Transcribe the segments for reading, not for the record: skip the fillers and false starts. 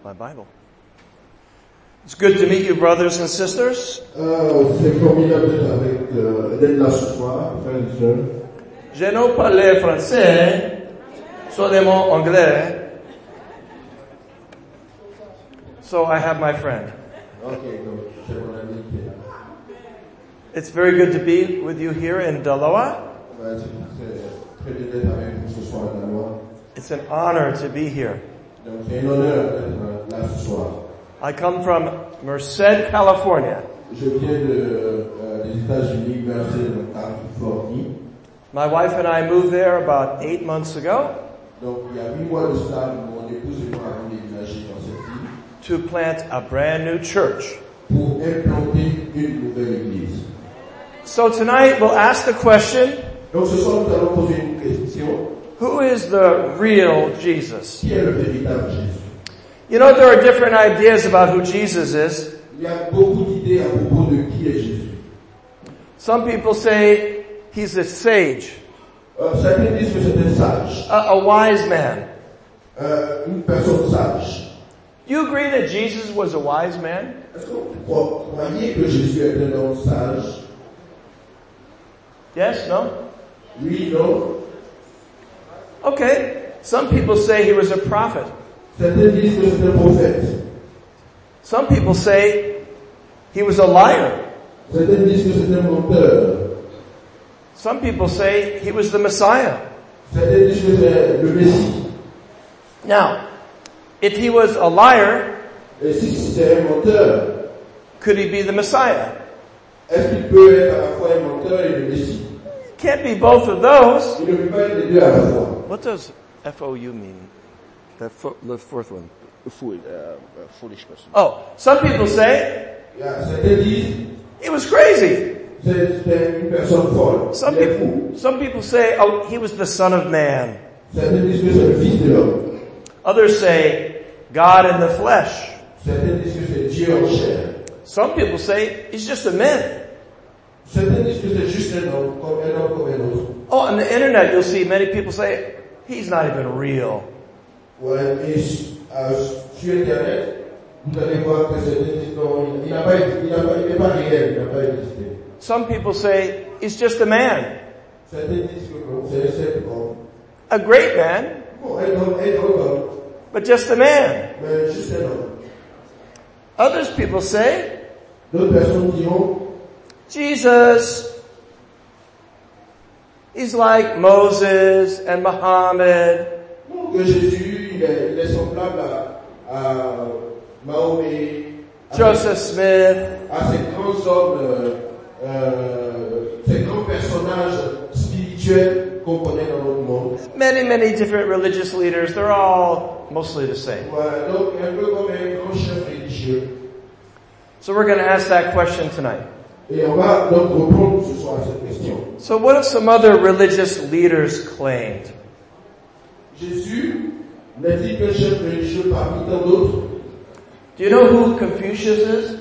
my Bible. It's good to meet you, brothers and sisters. C'est formidable d'être là ce soir, frères et sœurs. Je ne parle français, seulement anglais. So I have my friend. Okay, donc c'est mon ami qui est là. It's very good to be with you here in Daloa. C'est très bien d'être avec vous ce soir à la loi. It's an honor to be here. Donc c'est un honneur d'être là ce soir. I come from Merced, California. Je viens des États-Unis, Merced, en Californie. My wife and I moved there about 8 months ago Donc il y a 8 mois de cela, mon épouse et moi avons déménagé dans cette ville to plant a brand new church. pour implanter une nouvelle église. So tonight we'll ask the question, Donc ce soir, nous allons poser une question. who is the real Jesus? Qui est le véritable Jésus? You know, there are different ideas about who Jesus is. Il y a beaucoup d'idées à propos de qui est Jésus. Some people say he's a sage, Certains disent que c'est un sage, a wise man. une personne sage. You agree that Jesus was a wise man? Est-ce que vous croyez que Jésus est un homme sage? Yes? No? Oui, non. Okay. Some people say he was a prophet. Certains disent que c'est un prophète. Some people say he was a liar. Certains disent que c'est un menteur. Some people say he was the Messiah. Certains disent que c'est le Messie. Now, if he was a liar, Et si c'est un menteur, could he be the Messiah? est-ce qu'il peut être à la fois un menteur et le Messie? Can't be both of those. Il ne peut pas être les deux à la fois. What does F-O-U mean? The fourth one. Foolish person. Oh, some people say Certains disent he was crazy. c'est une personne folle. Il est fou. Some people say, oh, he was the Son of Man. Certains disent que c'est le Fils de l'homme. Others say, God in the flesh. Certains disent que c'est Dieu en chair. Some people say, he's just a man. Certains disent que c'est juste un homme comme un autre. Oh, on the internet you'll see many people say, he's not even real. Ouais, et sur Internet, vous allez voir que certains disent non, il n'est pas réel, il n'a pas existé. Some people say, he's just a man. Certains disent que non, c'est un simple homme. A great man, Bon, un homme, but just a man. mais juste un homme. Others people say, D'autres personnes diront, Jesus, he's like Moses and Muhammad. non, que Jésus, il est semblable à Mahomet, Joseph Smith, à ces grands hommes, ces grands personnages spirituels qu'on connaît dans notre monde. many different religious leaders, they're all mostly the same. Voilà, donc un peu comme un grand chef religieux. So we're going to ask that question tonight. Et on va donc répondre ce soir à cette question. So what if some other religious leaders claimed? Jésus n'est-il qu'un chef religieux parmi tant d'autres? Do you know who Confucius is?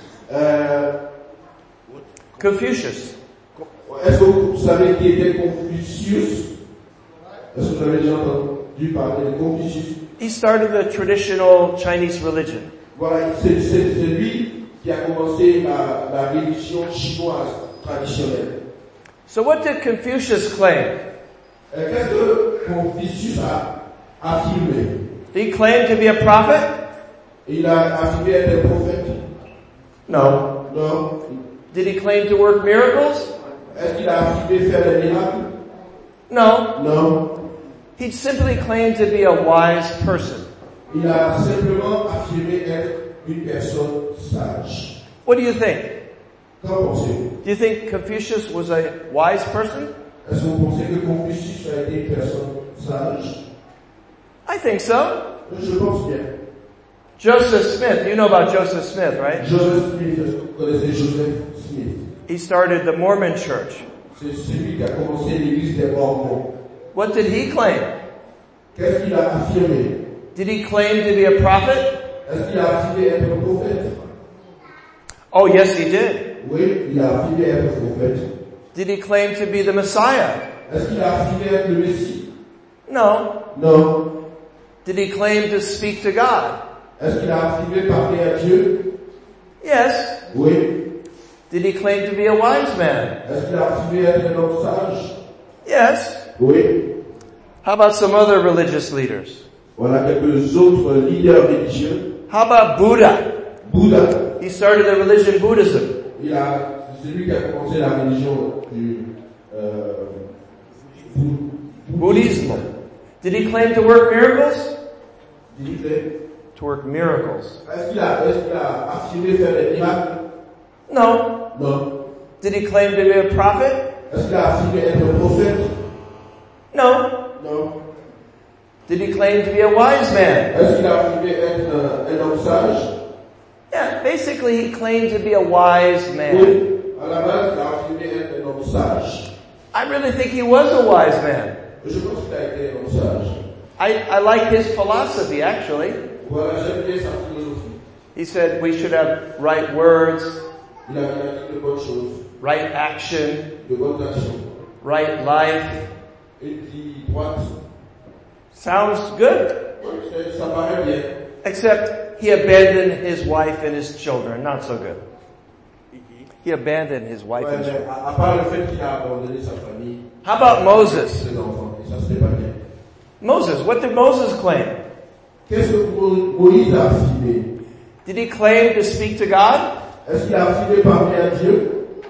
Confucius. Est-ce que vous savez qui était Confucius? Est-ce que vous avez déjà entendu parler de Confucius? He started the traditional Chinese religion. Voilà, c'est lui qui a commencé la religion chinoise traditionnelle. So what did Confucius claim? Qu'est-ce que Confucius a affirmé? Did he claim to be a prophet? Il a affirmé être un prophète? No. Non. Did he claim to work miracles? Est-ce qu'il a affirmé faire des miracles? No. Non. He simply claimed to be a wise person. Il a simplement affirmé être une personne sage. What do you think? Qu'en pensez-vous? Do you think Confucius was a wise person? Est-ce que vous pensez que Confucius a été une personne sage? I think so. Je pense bien. Joseph Smith, you know about Joseph Smith, right? Joseph Smith, vous connaissez Joseph Smith. He started the Mormon church. C'est celui qui a commencé l'église des Mormons. What did he claim? Qu'est-ce qu'il a affirmé? Did he claim to be a prophet? Est-ce qu'il a affirmé être un prophète? Oh, yes, he did. Oui, il a affirmé être un prophète. Did he claim to be the Messiah? Est-ce qu'il a affirmé être le Messie? No. Non. Did he claim to speak to God? Est-ce qu'il a affirmé parler à Dieu? Yes. Oui. Did he claim to be a wise man? Est-ce qu'il a affirmé être un homme sage? Yes. Oui. How about some other religious leaders? Voilà quelques autres leaders religieux. How about Buddha? Bouddha, He started the religion Buddhism. c'est lui qui a commencé la religion du Buddhism. Did he claim to work miracles? Est-ce To work miracles. qu'il a affirmé faire des miracles? No. Non. Did he claim to be a prophet? Est-ce qu'il a affirmé être un prophète? No. Non. Did he claim to be a wise man? Est-ce qu'il a affirmé être un homme sage? Yeah, basically he claimed to be a wise man. Oui. À la base, il a affirmé être un homme sage. I really think he was a wise man. Je pense qu'il a été un homme sage. I like his philosophy, actually. Voilà, j'aime bien sa philosophie. He said we should have right words, Il a dit de bonnes choses, right action, de bonnes actions, right life. une vie droite. Sounds good. Ça paraît bien. Except he abandoned his wife and his children. Not so good. He abandoned his wife Ouais, and his mais children. à part le fait qu'il a abandonné sa famille, How about Moses? ses enfants, et ça c'était pas bien. Moses, what did Moses claim? Qu'est-ce que Moïse a affirmé? Did he claim to speak to God? Est-ce qu'il a affirmé parler à Dieu?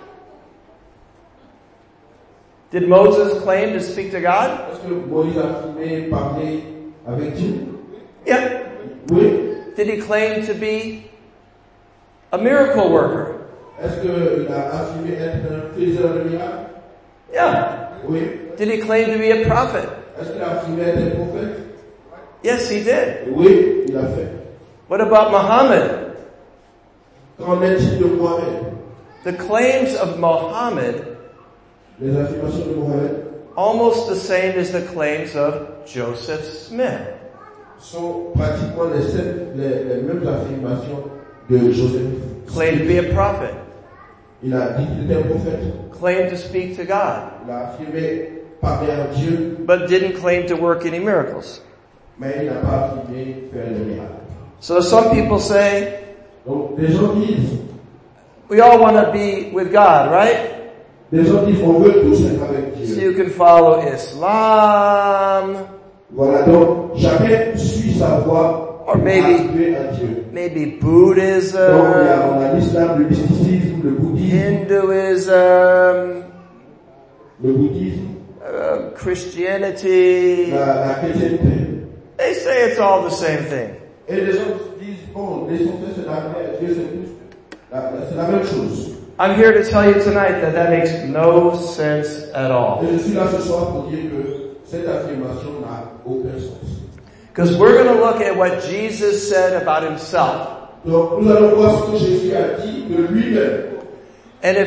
Did Moses claim to speak to God? Est-ce que Moïse a affirmé parler avec Dieu? Yeah. Oui. Did he claim to be a miracle worker? Est-ce qu'il a affirmé être un faiseur de miracles? Yeah. Oui. Did he claim to be a prophet? Est-ce qu'il a affirmé être un prophète? Yes, he did. Oui, il a fait. What about Muhammad? Qu'en est-il de Mohamed? The claims of Muhammad Les affirmations de Mohamed almost the same as the claims of Joseph Smith. sont pratiquement les mêmes affirmations de Joseph. Claimed to be a prophet. Il a dit qu'il était un prophète. Claimed to speak to God. Il a affirmé parler à Dieu, But didn't claim to work any miracles. mais il n'a pas affirmé faire le miracle. So some people say, Donc, des gens disent, we all want to be with God, right? des gens disent, on veut tous être avec So Dieu. you can follow Islam, Voilà, donc, chacun suit sa voie Or pour maybe- arriver à Dieu. maybe Donc, Buddhism, on a l'islam, le mysticisme, le Hinduism, bouddhisme, Christianity. la chrétienté. They say it's all the same thing. Et les gens disent, bon, l'essentiel c'est d'arriver à Dieu, c'est la même chose. I'm here to tell you tonight that makes no sense at all. Et je suis là ce soir pour dire que cette affirmation n'a aucun sens. Because we're going to look at what Jesus said about himself. Donc, nous allons voir ce que Jésus a dit de lui-même. And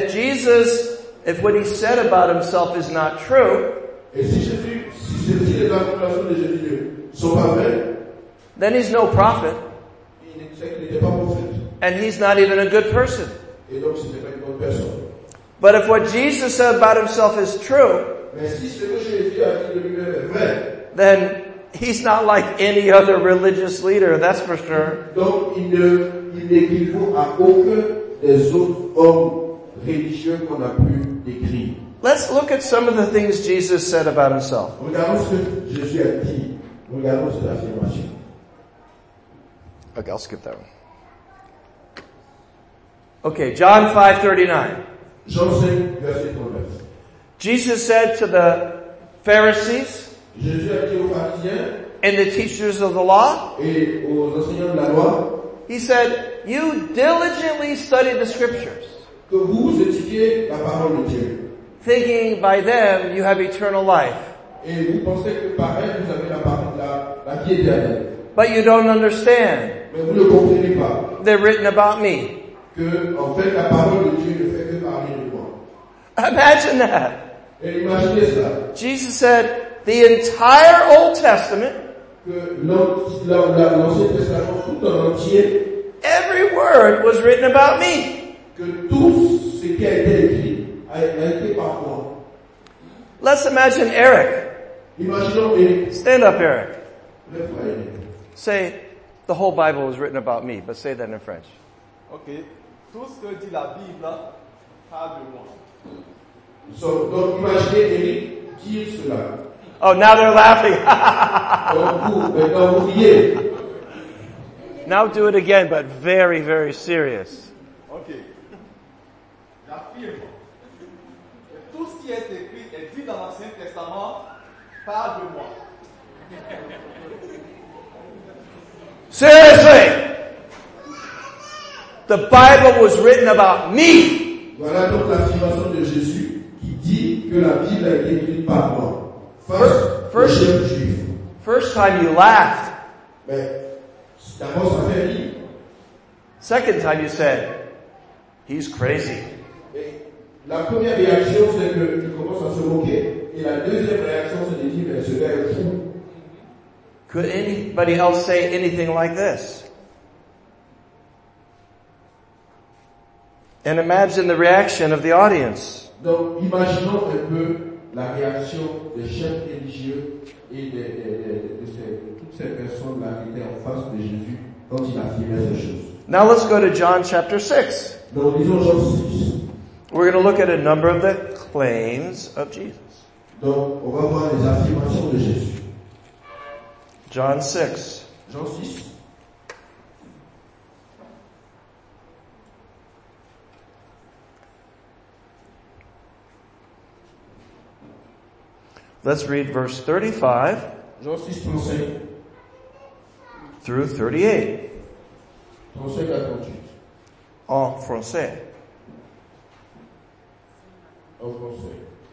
if what he said about himself is not true, Et si les affirmations de Jésus ne sont pas vraies, then he's no prophet, il sait qu'il n'était pas prophète. and he's not even a good person. Et donc, ce n'est pas une bonne personne. But if what Jesus said about himself is true, Mais si ce que Jésus a dit de lui-même est vrai, then he's not like any other religious leader, that's for sure. donc il n'équivaut à aucun des autres hommes religieux qu'on a pu décrire. Let's look at some of the things Jesus said about himself. Regardons ce que Jésus a dit. Regardons cette affirmation. Okay, I'll skip that one. Okay, John 5:39. Jean 5, verset 39. Jesus said to the Pharisees Jésus a dit aux pharisiens and the teachers of the law, et aux enseignants de la loi he said, you diligently study the scriptures, que vous étudiez la parole de Dieu. thinking by them you have eternal life. Et vous pensez que par elle, vous avez la parole de la vie éternelle. But you don't understand. Mais vous ne comprenez pas They're written about me. que, en fait, la parole de Dieu ne fait que parler de moi. Imagine that. Et imaginez ça, Jesus said, the entire Old Testament, que l'Ancien Testament tout en entier, every word was written about me. que tout ce qui a été écrit a été par moi. Let's imagine Eric. Imaginons Eric. Stand up, Eric. Lève-toi, Eric. Say, The whole Bible was written about me, but say that in French. Ok. Tout ce que dit la Bible parle de moi. Donc imaginez Eric dire cela. Oh, now they're laughing. Donc vous, maintenant vous riez. Now do it again, but very, very serious. Ok. J'affirme que tout ce qui est écrit et dit dans l'Ancien Testament parle de moi. Seriously! The Bible was written about me. Voilà donc l'affirmation de Jésus qui dit que la Bible a été écrite par moi. First juif. First time you laughed. Mais d'abord ça fait rire. Second time you said, he's crazy. Et la première réaction c'est que tu commences à se moquer. Et la deuxième réaction c'est de dire mais ce gars est fou. Could anybody else say anything like this? And imagine the reaction of the audience. Donc imaginons un peu la réaction des chefs religieux et de toutes ces personnes-là qui étaient en face de Jésus quand il affirmait ces choses. Now let's go to John chapter 6. Donc lisons Jean 6. We're going to look at a number of the claims of Jesus. Donc on va voir les affirmations de Jésus. John 6. Jean 6. Let's read verse 35 Jean 6, 35. through 38 35 à 38. en français. En français.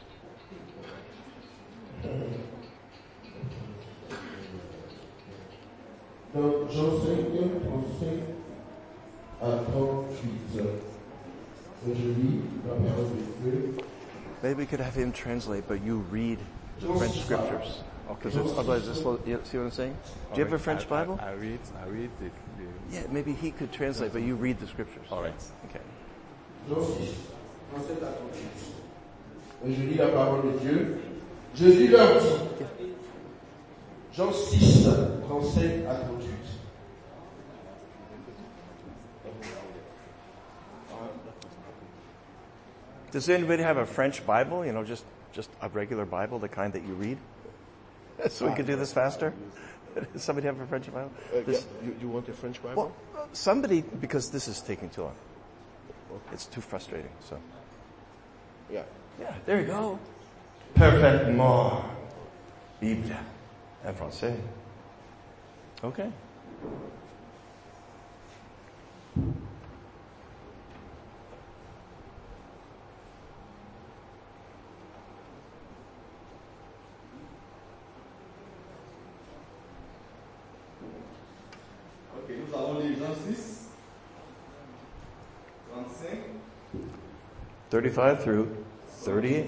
Donc Jean 5, 35 à 38. Et je lis la parole de Dieu. Maybe we could have him translate, but you read the French scriptures. Because otherwise, you see what I'm saying? Do you have a French Bible? I read the Yeah, maybe he could translate, but you read the scriptures. All right. Okay. Jean 6, 37 à 38. Et je lis la parole de Dieu. Jésus leur dit, Jean 6, 35 à 38. Does anybody have a French Bible? You know, just a regular Bible, the kind that you read? So we could do this faster? Does somebody have a French Bible? You want a French Bible? Well, somebody, because this is taking too long. It's too frustrating, so. Yeah. Yeah, there you go. Parfaitement. Bible. En français. Okay. Ok, nous allons lire Jean 6, 35. 35 through 38.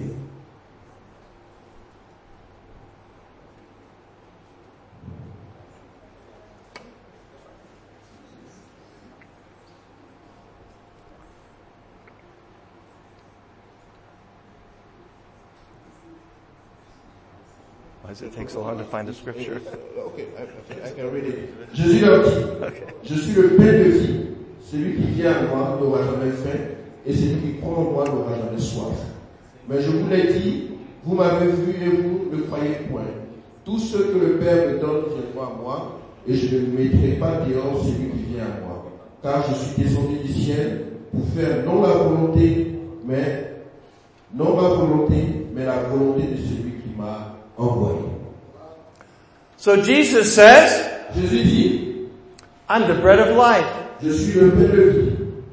Why does it take so long to find the scripture? Okay, I can read it. Jésus leur dit, je suis le pain de vie. Celui qui vient à moi n'aura jamais faim, et celui qui croit en moi n'aura jamais soif. Mais je vous l'ai dit, vous m'avez vu et vous ne croyez point. Tout ce que le Père me donne viendra à moi, et je ne mettrai pas dehors celui qui vient à moi. Car je suis descendu du ciel pour faire non ma volonté, mais la volonté de celui qui m'a envoyé. So Jesus says, Jésus dit, I'm the bread of life. je suis le pain de vie.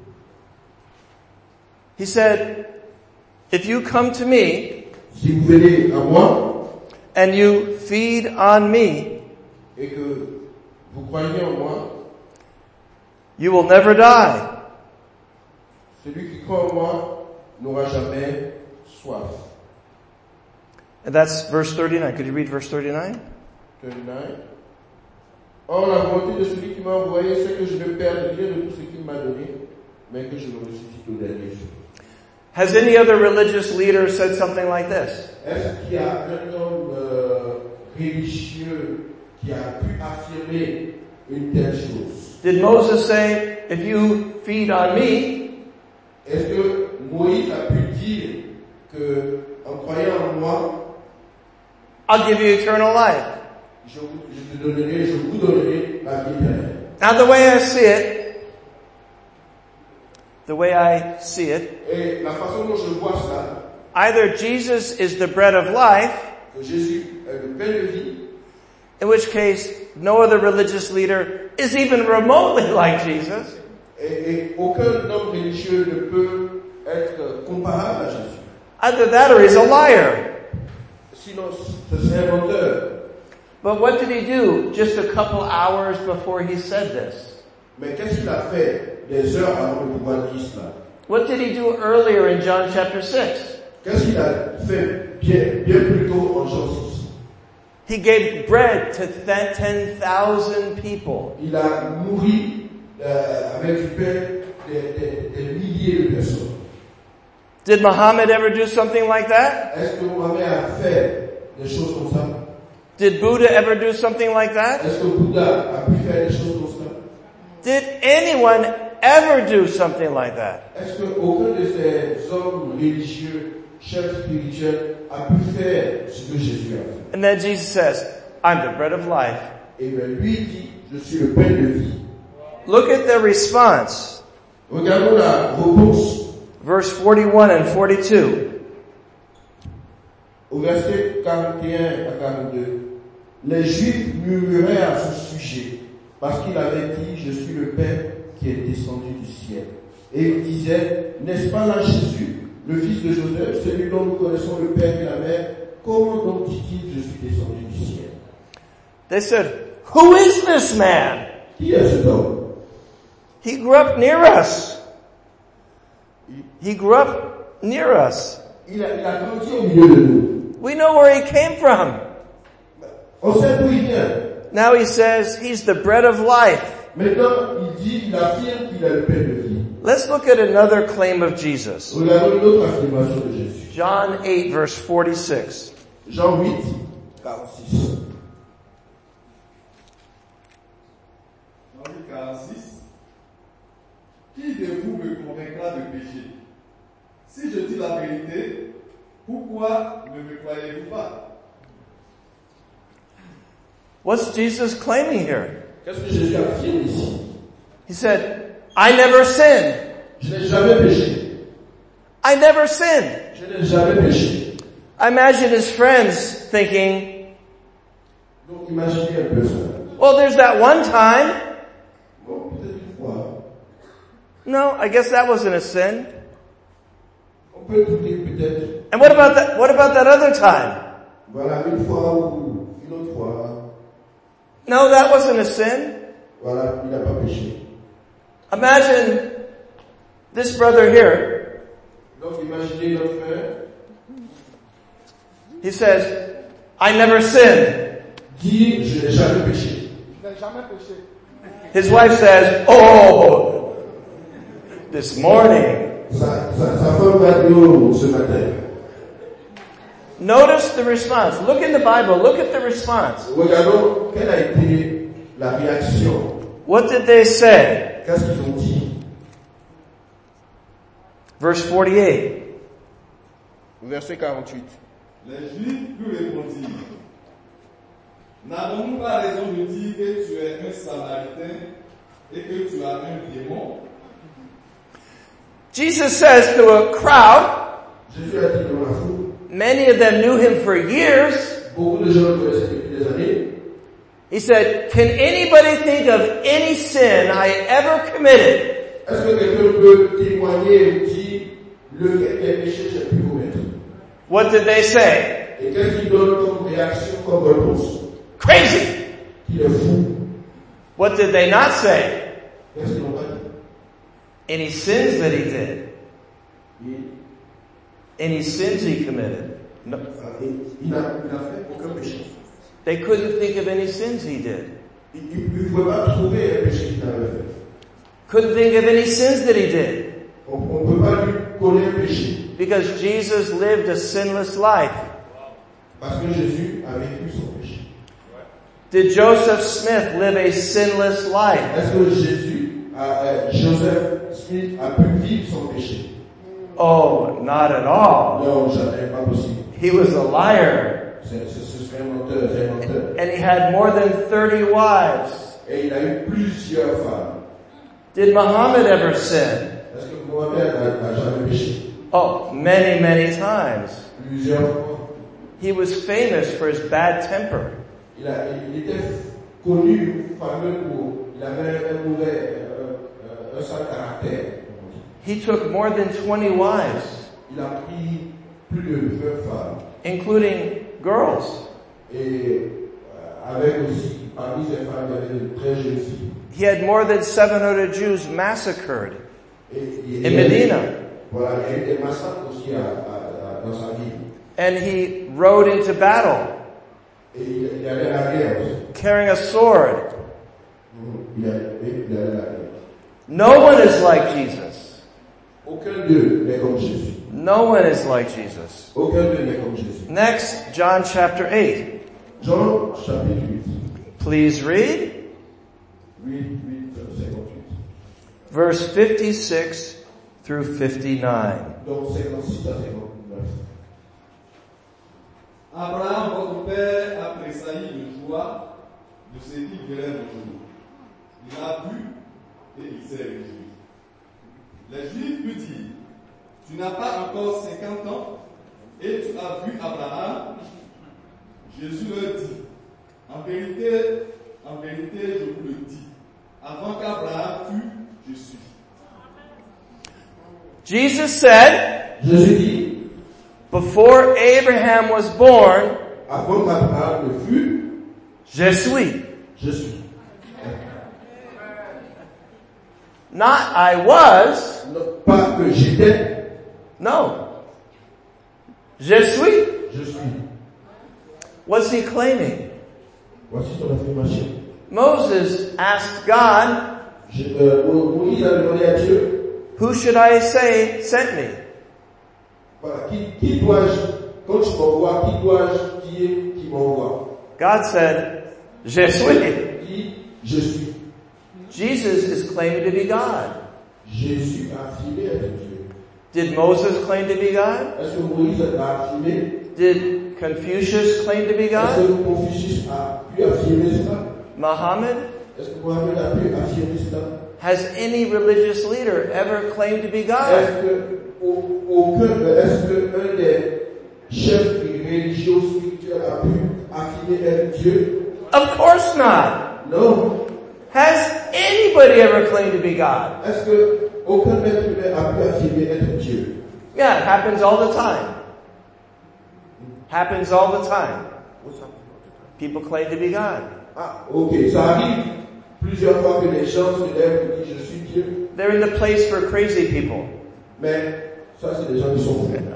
He said, if you come to me Si vous venez à moi and you feed on me, et que vous croyez en moi, you will never die. celui qui croit en moi n'aura jamais soif. And that's verse 39. Could you read verse 39? 39. Or, la volonté de celui qui m'a envoyé, c'est que je ne perde rien de tout ce qu'il m'a donné, mais que je le ressuscite au dernier jour. Has any other religious leader said something like this? Est-ce qu'il y a un homme religieux qui a pu affirmer une telle chose? Did Moses say, if you feed on me, Est-ce que Moïse a pu dire que, en croyant en moi, I'll give you eternal life? je vous donnerai la vie éternelle? Now the way I see it, Et la façon dont je vois cela, either Jesus is the bread of life, que Jésus est le pain de vie, in which case no other religious leader is even remotely like Jesus, et aucun homme religieux ne peut être comparable à Jésus. either that or he's a liar. Sinon, ce serait un menteur. But what did he do just a couple hours before he said this? Mais qu'est-ce qu'il a fait des heures avant de pouvoir dire cela? What did he do earlier in John chapter 6? Qu'est-ce qu'il a fait bien plus tôt en Jean 6? He gave bread to 10,000 people. Il a nourri avec du pain des milliers de personnes. Did Muhammad ever do something like that? Est-ce que Mohamed a fait des choses comme ça? Did Buddha ever do something like that? Est-ce que Bouddha a pu faire des choses comme ça? Did anyone ever do something like that? Est-ce qu'aucun de ces hommes religieux, chefs spirituels, a pu faire ce que Jésus a fait? And then Jesus says, I'm the bread of life. Et bien lui dit, je suis le pain de vie. Look at the response. Regardons la réponse Verse 41 and 42. au verset 41 à 42. Les Juifs murmuraient à ce sujet, parce qu'il avait dit, je suis le pain qui est descendu du ciel. Et ils disaient, n'est-ce pas là Jésus, le fils de Joseph, celui dont nous connaissons le père et la mère, comment donc dit-il, je suis descendu du ciel? They said, who is this man? Qui est cet homme? He grew up near us. He grew up near us. Il a grandi au milieu de nous. We know where he came from. On sait d'où il vient. Now he says he's the bread of life. Maintenant, il affirme qu'il est le pain de vie. Let's look at another claim of Jesus. Regardons une autre affirmation de Jésus. John 8 verse 46. Jean 8, 46. Jean 8, 46. Qui de vous me convaincra de péché? Si je dis la vérité, pourquoi ne me croyez-vous pas? What's Jesus claiming here? Qu'est-ce que Jésus affirme ici? He said, I never sinned. Je n'ai jamais péché. I never sinned. Je n'ai jamais péché. I imagine his friends thinking, Donc imaginez un peu ça. well, there's that one time. Bon, peut-être une fois. No, I guess that wasn't a sin. On peut tout dire peut-être. And what about that other time? Voilà, une fois ou une autre fois. No, that wasn't a sin. Voilà, il n'a pas péché. Imagine this brother here. Donc imaginez notre frère. He says, I never sinned. Dit, je n'ai jamais péché. Je n'ai jamais péché. His wife says, oh, this morning. Sa femme va dire ce matin. Notice the response. Look in the Bible. Look at the response. Regardons quelle a été la réaction. What did they say? Qu'est-ce qu'ils ont dit? Verse 48. Verset 48. Les Juifs lui répondirent, n'avons-nous pas raison de dire que tu es un Samaritain et que tu as un démon? Jesus says to a crowd, Jésus a dit dans la foule, many of them knew him for years. beaucoup de gens le connaissaient depuis des années. He said, can anybody think of any sin I ever committed Est-ce que quelqu'un peut témoigner et dire les péchés j'ai pu commettre? What did they say? Et qu'est-ce qu'il donne comme réaction, comme réponse? Crazy. Qu'il est fou. What did they not say? Qu'est-ce qu'ils n'ont pas dit? Any sins that he did? Il Any sins he committed? No. n'a fait aucun péché. They couldn't think of any sins he did. Il ne pouvait pas trouver un péché qu'il avait fait. Couldn't think of any sins that he did. On ne peut pas lui coller un péché. Because Jesus lived a sinless life. Parce que Jésus a vécu son péché. Did Joseph Smith live a sinless life? Est-ce que Joseph Smith a pu vivre sans péché? Oh, not at all. Non, jamais, pas possible. He was a liar. Ce serait un menteur. And he had more than 30 wives. Et il a eu plusieurs femmes. Did Muhammad ever sin? Est-ce que Mohamed n'a jamais péché? Oh, many, many times. Plusieurs fois. He was famous for his bad temper. Il était connu, fameux il avait un sale caractère. He took more than 20 wives. Il a pris plus de 20 femmes. Including girls. Et avec aussi, parmi ces femmes, il y avait de très jeunes filles. He had more than 700 Jews massacred in Medina. Voilà, il y a eu des massacres aussi dans sa ville. And he rode into battle. Et il allait à la guerre aussi. Carrying a sword. Il allait à la guerre. No one is like Jesus. Aucun d'eux n'est comme Jésus. No one is like Jesus. Aucun d'eux n'est comme Jésus. Next, John chapter 8. Jean chapitre 8. Please read. 8, 58. Verse 56 through 59. Donc 56 à 59. Abraham, votre père, a tressailli de joie de ce qu'il verrait le jour. Il a vu et il s'est réjoui. Les Juifs lui disent, tu n'as pas encore 50 ans et tu as vu Abraham. Jésus leur dit, en vérité, je vous le dis, avant qu'Abraham fût, je suis. Jesus said, Jésus dit, before Abraham was born, avant qu'Abraham ne fût, je suis. je suis. Not I was. Non, pas que j'étais, No. Je suis. je suis. What's he claiming? Voici son affirmation. Moses asked God, Moïse a demandé à Dieu, who should I say sent me? voilà, qui dois-je, quand tu m'envoies, qui dois-je dire qui m'envoie? God said, je suis. Dit, je suis. Jesus is claiming to be God. Jésus a affirmé être Dieu. Did Moses claim to be God? Est-ce que Moïse a affirmé? Did Confucius claim to be Est-ce God? que Confucius a pu affirmer cela? Muhammad? Est-ce que Mohamed a pu affirmer cela? Has any religious leader ever claimed to be God? Est-ce que un des chefs religieux spirituels a pu affirmer être Dieu? Of course not. Non. Has anybody ever claimed to be God? Est-ce que aucun être humain a pu affirmer être Dieu? Yeah, it happens all the time. Happens all the time. People claim to be God. Ah, ok, ça arrive plusieurs fois que les gens se lèvent et disent je suis Dieu. They're in the place for crazy people. Mais ça c'est des gens qui sont fous.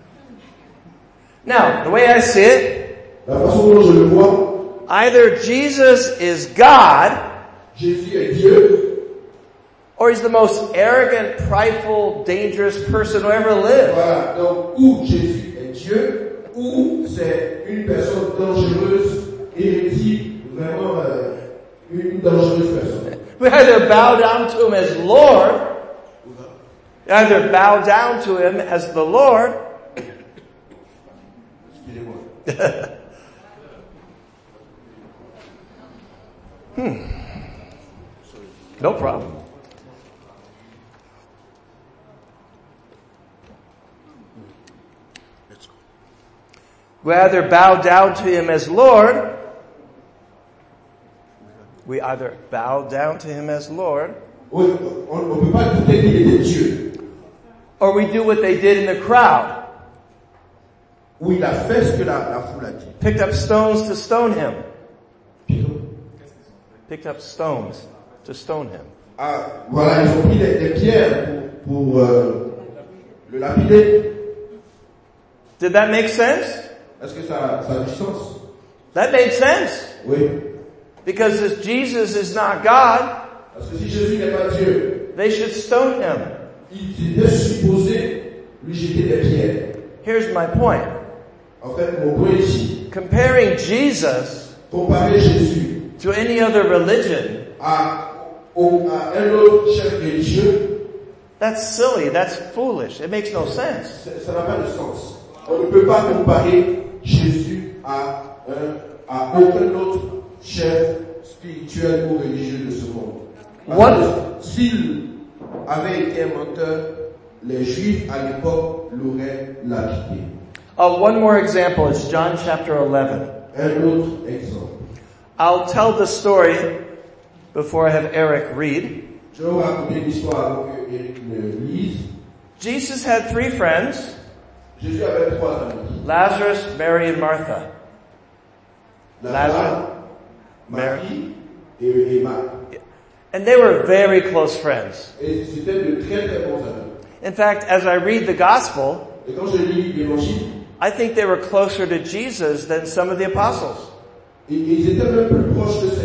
Now, the way I see it, La façon dont je le vois, either Jesus is God, Jésus est Dieu, or he's the most arrogant, prideful, dangerous person who ever lived. voilà, donc ou Jésus est Dieu, ou c'est une personne dangereuse, hérétique, vraiment une dangereuse personne. We either bow down to him as Lord, either bow down to him as the Lord, Excusez-moi. no problem. We either bow down to him as Lord, we either bow down to him as Lord, Oui, on ne peut pas douter qu'il était Dieu. or we do what they did in the crowd, Ou il a fait ce que la foule a dit. picked up stones to stone him. Plutôt. Picked up stones to stone him. Ah, voilà, ils ont pris des pierres pour le lapider. Did that make sense? Est-ce que ça a du sens? That made sense. Oui. Because if Jesus is not God, Parce que si Jésus n'est pas Dieu, they should stone him. il était supposé lui jeter des pierres. Here's my point. En fait, mon point ici, Comparing Jesus comparer Jésus to any other religion, à un autre chef religieux, that's silly, that's foolish, it makes no sense. ça n'a pas de sens. On ne peut pas comparer Jésus à aucun autre chef spirituel ou religieux de ce monde. Parce que s'il avait été un menteur, les Juifs à l'époque l'auraient lapidé. One more example is John chapter 11. Un autre exemple. I'll tell the story before I have Eric read. Je vais vous raconter l'histoire avant que Eric le lise. Jesus had 3 friends, Jésus avait 3 amis. Lazarus, Mary, and Martha. Lazare, Marie et Marthe. And they were very close friends. Et c'était de très très bons amis. In fact, as I read the gospel, Et quand je lis l'évangile, I think they were closer to Jesus than some of the apostles. ils étaient même plus proches que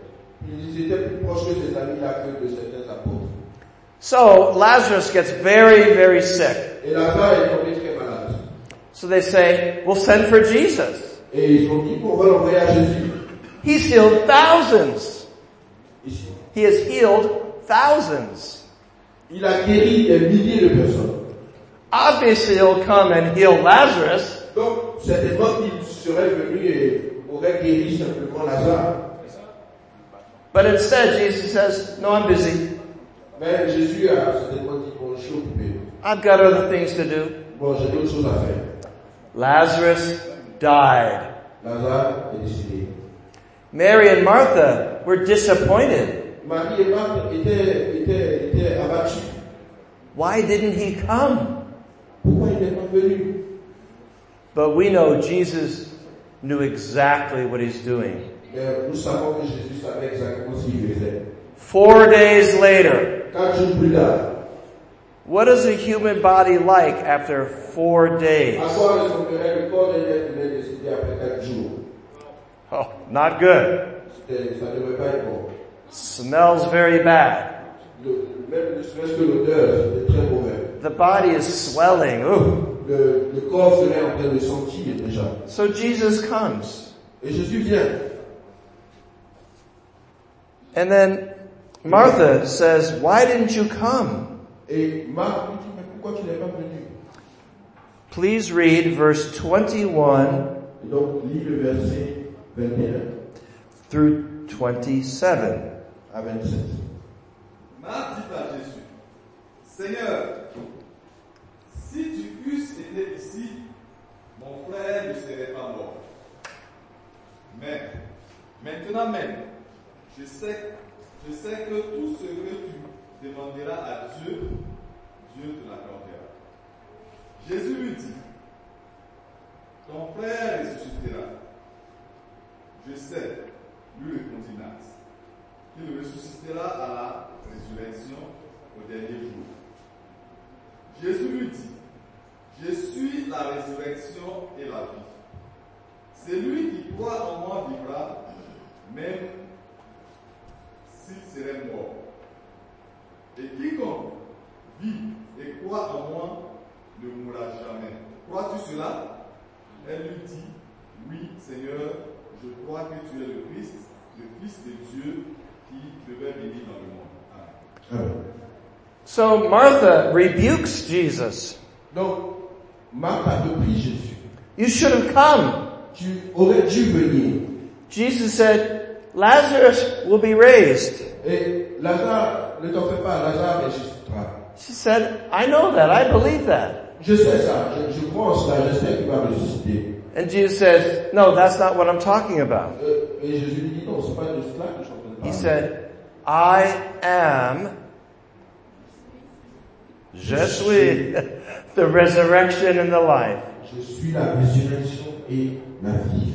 ces amis-là que de certains apôtres. So Lazarus gets very, very sick. Et Lazare est tombé très malade. So they say, we'll send for Jesus. Et ils ont dit qu'on va l'envoyer à Jésus. He's healed thousands. Ici. He has healed thousands. Il a guéri des milliers de personnes. Obviously he'll come and heal Lazarus. Donc, certainement qu'il serait venu et aurait guéri simplement Lazare. But instead Jesus says, no, I'm busy. Mais Jésus a certainement dit, bon, je suis occupé. I've got other things to do. Bon, j'ai d'autres choses à faire. Lazarus died. Lazare est décédé. Mary and Martha were disappointed. Marie et Marthe étaient abattus. Why didn't he come? Pourquoi il n'est pas venu? But we know Jesus knew exactly what he's doing. Mais nous savons que Jésus savait exactement ce qu'il faisait. 4 days later, 4 jours plus tard, what is a human body like after 4 days? à quoi ressemblerait le corps d'un être humain décédé après 4 jours? Oh, not good. Ça ne devrait pas être bon. Smells very bad. Même ne serait-ce que l'odeur, c'était très mauvais. The body is swelling. Ooh. Le corps serait en train de sentir déjà. So Jesus comes. Et Jésus vient. And then Martha says, why didn't you come? Et Marthe lui dit, mais pourquoi tu n'es pas venu? Please read verse 21 Et donc, lis le verset 21 through 27. à 27. Marthe dit à Jésus, Seigneur, si tu eusses été ici, mon frère ne serait pas mort. Mais, maintenant même, je sais que tout ce que tu demanderas à Dieu, Dieu te l'accordera. Jésus lui dit, ton frère ressuscitera. Je sais, lui répondit Marthe, qu'il ressuscitera à la résurrection au dernier jour. Jésus lui dit, je suis la résurrection et la vie. Celui qui croit en moi vivra, même s'il serait mort. Et quiconque vit et croit en moi ne mourra jamais. Crois-tu cela? Elle lui dit, oui, Seigneur, je crois que tu es le Christ, le Fils de Dieu qui devait venir dans le monde. Amen. So Martha rebukes Jesus. Donc, Marthe a repris Jésus. You should have come. Tu aurais dû venir. Jesus said, Lazarus will be raised. Et Lazare, ne t'en fais pas, Lazare ressuscitera. She said, I know that. I believe that. Je sais ça, je crois en cela, je sais qu'il va ressusciter. And Jesus says, no, that's not what I'm talking about. Et Jésus lui dit non, c'est pas de cela que je suis en train de parler. He said, I am, je suis the resurrection and the life. Je suis la résurrection et la vie.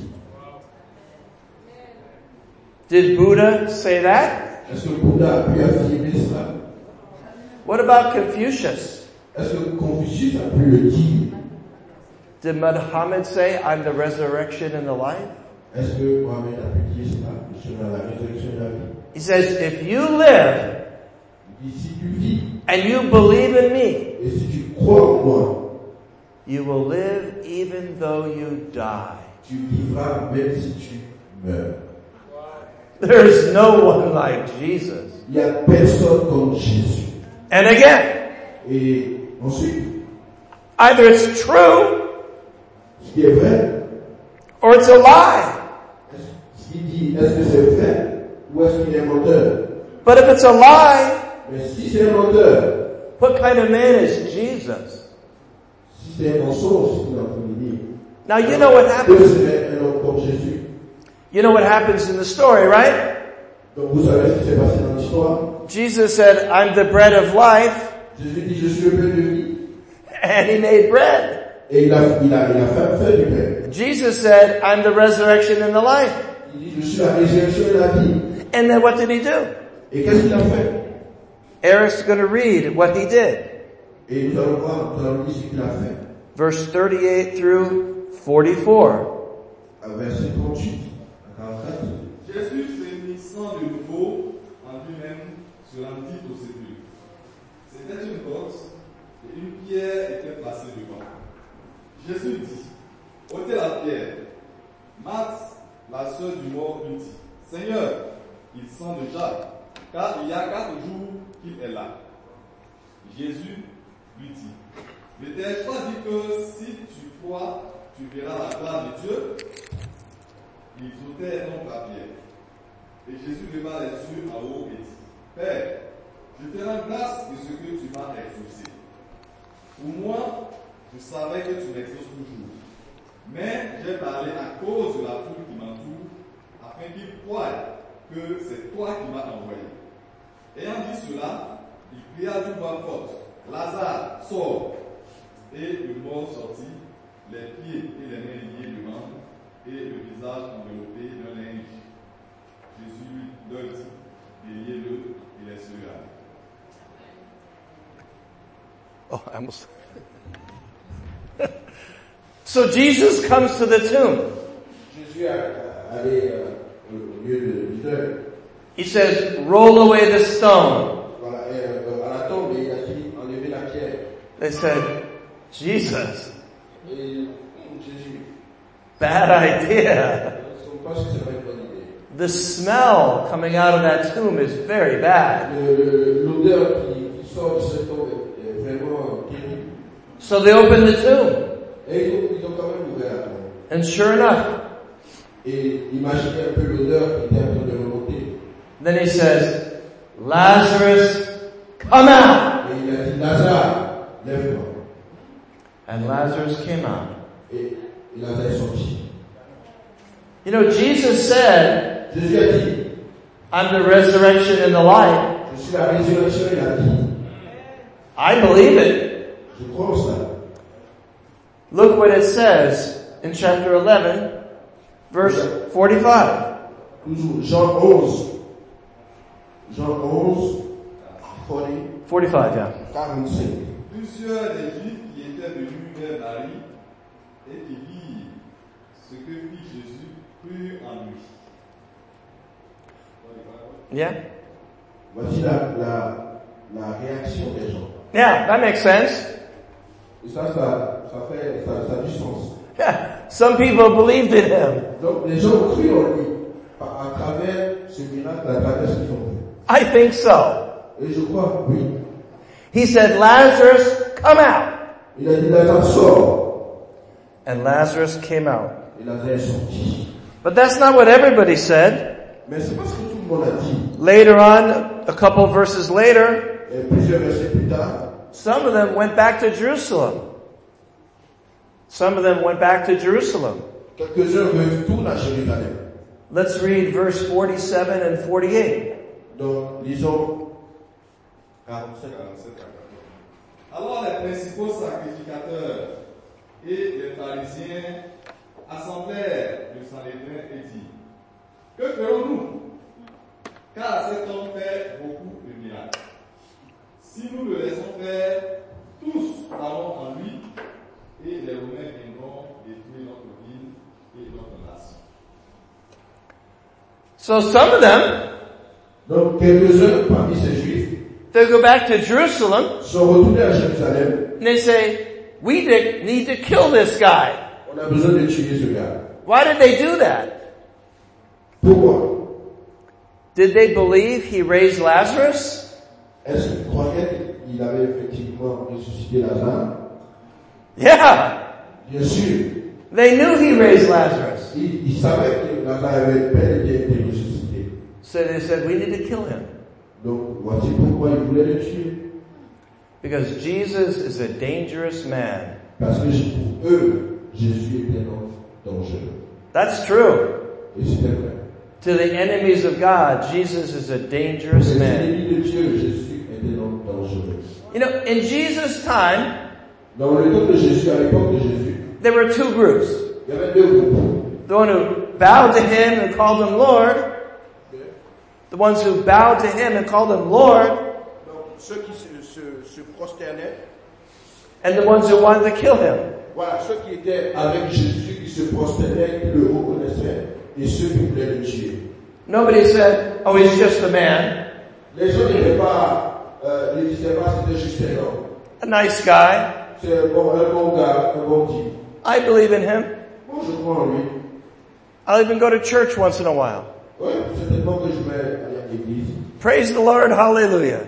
Did Buddha say that? Est-ce que Bouddha a pu affirmer cela? What about Confucius? Est-ce que Confucius a pu le dire? Did Muhammad say, I'm the resurrection and the life? Est-ce que Mohamed a pu dire cela? Je suis la résurrection et la vie. He says, if you live Il dit, si tu vis, and you believe in me, et si tu crois en moi, you will live even though you die. tu vivras même si tu meurt. There's no one like Jesus. Il n'y a personne comme Jésus. And again, Et ensuite, either it's true ce qui est vrai, or it's a lie. ce qu'il dit, est-ce que c'est vrai ou est-ce qu'il est menteur? But if it's a lie, Mais si c'est un menteur, what kind of man is Jesus? si c'est un mensonge, c'est ce qu'il est en train de dire. Now you know what Que happens. serait un homme comme Jésus? You know what happens in the story, right? Donc vous savez ce qui s'est passé dans l'histoire. Jesus said, I'm the bread of life, Jésus dit, je suis le pain de vie. and he made bread. Et il a fait du pain. Jesus said, I'm the resurrection and the life. Il dit, je suis la résurrection et la vie. And then what did he do? Et qu'est-ce qu'il a fait? Eric's going to read what he did. Et nous allons voir, nous allons lire ce qu'il a fait. Verse 38 through 44. Verset 38 à 44. Jésus s'émissant de nouveau en lui-même se rendit au sépulcre. C'était une boxe et une pierre était placée devant. Jésus dit, ôtez la pierre. Marthe, la sœur du mort, lui dit, Seigneur, il sent déjà, car il y a 4 jours qu'il est là. Jésus lui dit, ne t'ai-je pas dit que si tu crois, tu verras la gloire de Dieu? Ils ôtèrent donc la pierre. Et Jésus leva les yeux en haut et dit, Père, je te rends grâce de ce que tu m'as exaucé. Pour moi, je savais que tu m'exauces toujours. Mais j'ai parlé à cause de la foule qui m'entoure, afin qu'ils croient que c'est toi qui m'as envoyé. Ayant dit cela, il cria d'une voix forte, Lazare, sors. Et le mort sortit, les pieds et les mains liés devant, et le visage enveloppé d'un linge. Jésus leur dit, déliez-le et laissez-le aller. Oh, I almost... So Jesus comes to the tomb. Jésus est allé au lieu du deuil. He says, roll away the stone. Voilà, à la tombe, il a dit, enlevez la pierre. They said, Jesus, Et Jésus, bad idea. je ne pense pas que c'est une bonne idée. The smell coming out of that tomb is very bad. L'odeur qui sort de cette tombe est vraiment terrible. So they opened the tomb. Et ils ont quand même ouvert la tombe. And sure enough, Et imaginez un peu l'odeur qui était en train de remonter. then he says, Lazarus, come out. Et il a dit, Lazare, lève-toi. And Lazarus came out. Et Lazare est sorti. You know, Jesus said, Jésus a dit, I'm the resurrection and the life. je suis la résurrection et la vie. I believe it. Je crois en ça. Look what it says in chapter 11, verse 45. Toujours, Jean 11. Jean 11, 45, yeah. 45. Plusieurs des Juifs qui étaient venus vers Marie et qui virent ce que fit Jésus crurent en lui. Yeah? Voici la réaction des gens. Yeah, that makes sense. Et ça a du sens. Yeah. Some people believed in him. Donc, les gens ont cru en lui, à travers ce miracle, à travers ce qu'ils ont I think so. fait. Et je crois, oui. He said, Lazarus, come out. Il a dit, Lazare sort. And Lazarus came out. Et Lazare est sorti. But that's not what everybody said. Mais c'est pas ce que tout le monde a dit. Later on, a couple of verses later, Et plusieurs versets plus tard, some of them went back to Jerusalem. Some of them went back to Jerusalem. quelques-uns retournent à Jérusalem. Let's read verse 47 and 48. Donc, lisons 47. Alors les principaux sacrificateurs et les pharisiens assemblèrent le Sanhédrin et dirent, que ferons-nous? Car cet homme fait beaucoup de miracles. Si nous le laissons faire, tous allons en lui, et les Romains viendront détruire notre ville et notre nation. So some of them, Donc, quelques-uns parmi ces Juifs they go back to Jerusalem sont retournés à Jérusalem. and they say, we need to kill this guy. On a besoin de tuer ce gars. Why did they do that? Pourquoi? Did they believe he raised Lazarus? Est-ce qu'ils croyaient qu'il avait effectivement ressuscité Lazare? Yeah. Bien sûr. They knew he raised Lazarus. Ils savaient que Lazare avait bel et bien été ressuscité. So they said, we need to kill him. Donc, voici pourquoi ils voulaient le tuer. Because Jesus is a dangerous man. Parce que pour eux, Jésus était un homme dangereux. That's true. Et c'était vrai. To the enemies of God, Jesus is a dangerous Pour les man. ennemis de Dieu, Jésus était un homme dangereux. You know, in Jesus' time, Dans le temps de Jésus, à l'époque de Jésus, there were two groups. il y avait deux groupes. The one who bowed to him and called him Lord. The ones who bowed to him and called him Lord. Donc, ceux qui se prosternaient, And the ones who wanted to kill him. Voilà, ceux qui étaient avec Jésus, qui se prosternaient, qui le reconnaissaient, et ceux qui voulaient le tuer. Nobody said, oh, he's just a man. Les gens n'étaient pas, ne disaient pas c'était juste un homme. A nice guy. C'est un bon gars, un bon type. I believe in him. Moi, je crois en lui. I'll even go to church once in a while. Oui, certainement que je vais aller à l'église. Praise the Lord, hallelujah.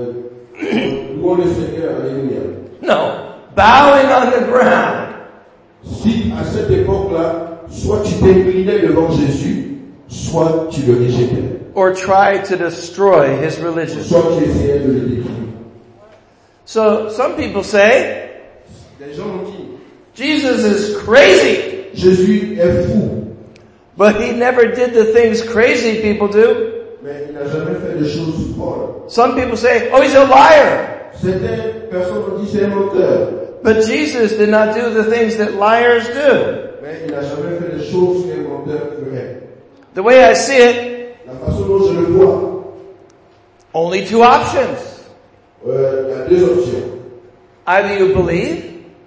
Louons le Seigneur, alléluia. No, bowing on the ground. Si, à cette époque-là, soit tu t'inclinais devant Jésus, soit tu le rejetais. Or try to destroy his religion. Soit tu essayais de le détruire. So some people say, Les gens ont dit, Jesus is crazy. Jésus est fou, But he never did the things crazy people do. mais il n'a jamais fait de choses folles. Some people say, oh, he's a liar. Certaines personnes ont dit c'est un menteur, But Jesus did not do the things that liars do. mais il n'a jamais fait de choses qu'un menteur ferait. The way I see it, La façon dont je le vois, only two options. il y a deux options. Either you believe,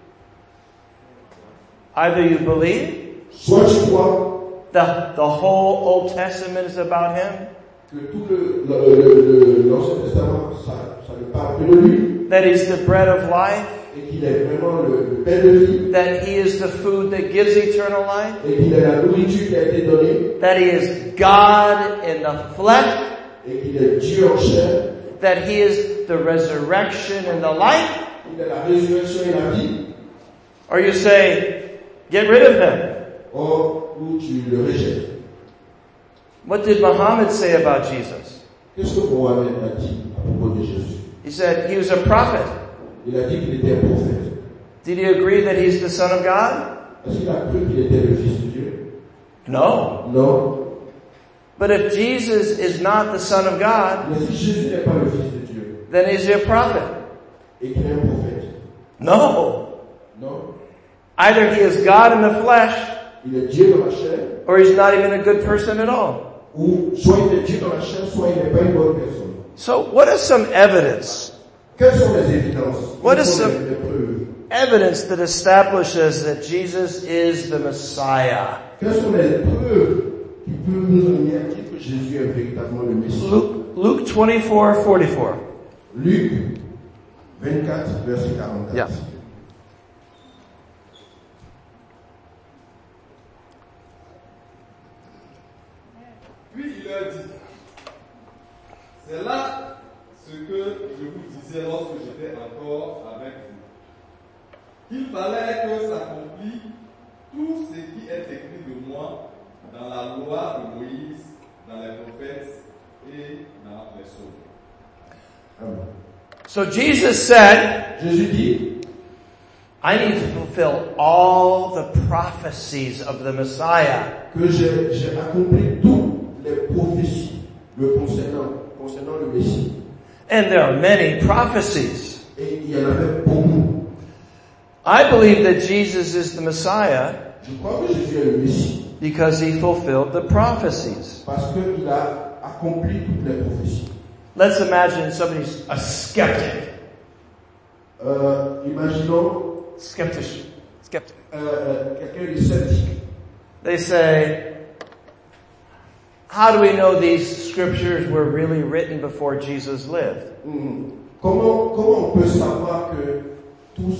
Soit tu crois the whole Old Testament is about him, que tout l'Ancien Testament, ça ne parle que de lui, that he's the bread of life, et qu'il est vraiment le pain de vie, that he is the food that gives eternal life, et qu'il est la nourriture qui a été donnée, that he is God in the flesh, et qu'il est Dieu en chair, that he is the resurrection and the life. il est la résurrection et la vie, Or you say, get rid of him. or où tu le rejettes. What did Muhammad say about Jesus? Qu'est-ce que Mohamed a dit à propos de Jésus? He said he was a prophet. Il a dit qu'il était un prophète. Did he agree that he's the Son of God? Est-ce qu'il a cru qu'il était le Fils de Dieu? No. Non. But if Jesus is not the Son of God, Mais si Jésus n'est pas le Fils de Dieu, then is he a prophet? et qu'il est un prophète? No. Non. Either he is God in the flesh, Il est Dieu dans la chair, or he's not even a good person at all. ou soit il est Dieu dans la chair, soit il n'est pas une bonne personne. So what is some evidence? Quelles sont les évidences? What Quelles is sont some- les preuves? Evidence that establishes that Jesus is the Messiah. Quelles sont les preuves qui peuvent nous amener à dire que Jésus est véritablement le Messie? Luke 24:44. Luc 24, verset 44. Yeah. Puis il leur dit, c'est là ce que je vous disais lorsque j'étais encore avec vous, qu'il fallait que s'accomplisse tout ce qui est écrit de moi dans la loi de Moïse, dans les prophètes et dans les psaumes. Amen. So Jesus said, Jésus dit, I need to fulfill all the prophecies of the Messiah. que j'ai accompli toutes les prophéties le concernant le Messie. And there are many prophecies. Et il y en avait beaucoup. I believe that Jesus is the Messiah Je crois que Jésus est le Messie because he fulfilled the prophecies. parce qu'il a accompli toutes les prophéties. Let's imagine somebody's a skeptic. Imaginons Skeptic. quelqu'un de sceptique. They say, how do we know these scriptures were really written before Jesus lived? Comment on peut savoir que toutes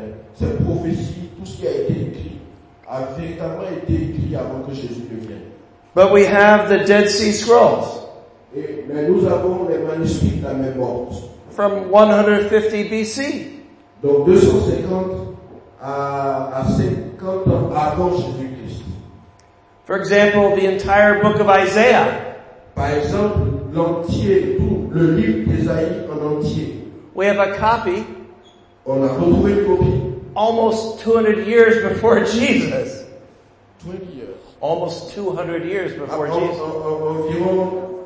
ces prophéties, tout ce qui a été écrit, a véritablement été écrit avant que Jésus ne vienne? But we have the Dead Sea Scrolls Mais nous avons les manuscrits de la mer morte. from 150 BC. Donc 250 à 50 ans avant Jésus-Christ. For example, the entire book of Isaiah. Par exemple, l'entier, tout le livre d'Ésaïe en entier. We have a copy On a retrouvé une copie. almost 200 years before Jesus. 20 years. Almost 200 years before Jesus. Environ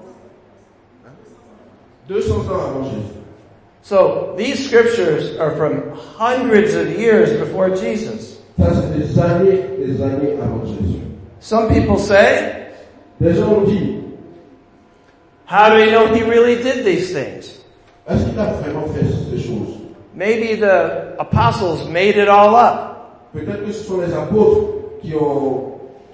200 ans avant Jésus. So these scriptures are from hundreds of years before Jesus. Ça, c'est des années avant Jésus. Some people say, Des gens ont dit, how do we know he really did these things? est-ce qu'il a vraiment fait ces choses? Maybe the apostles made it all up. Peut-être que ce sont les apôtres qui ont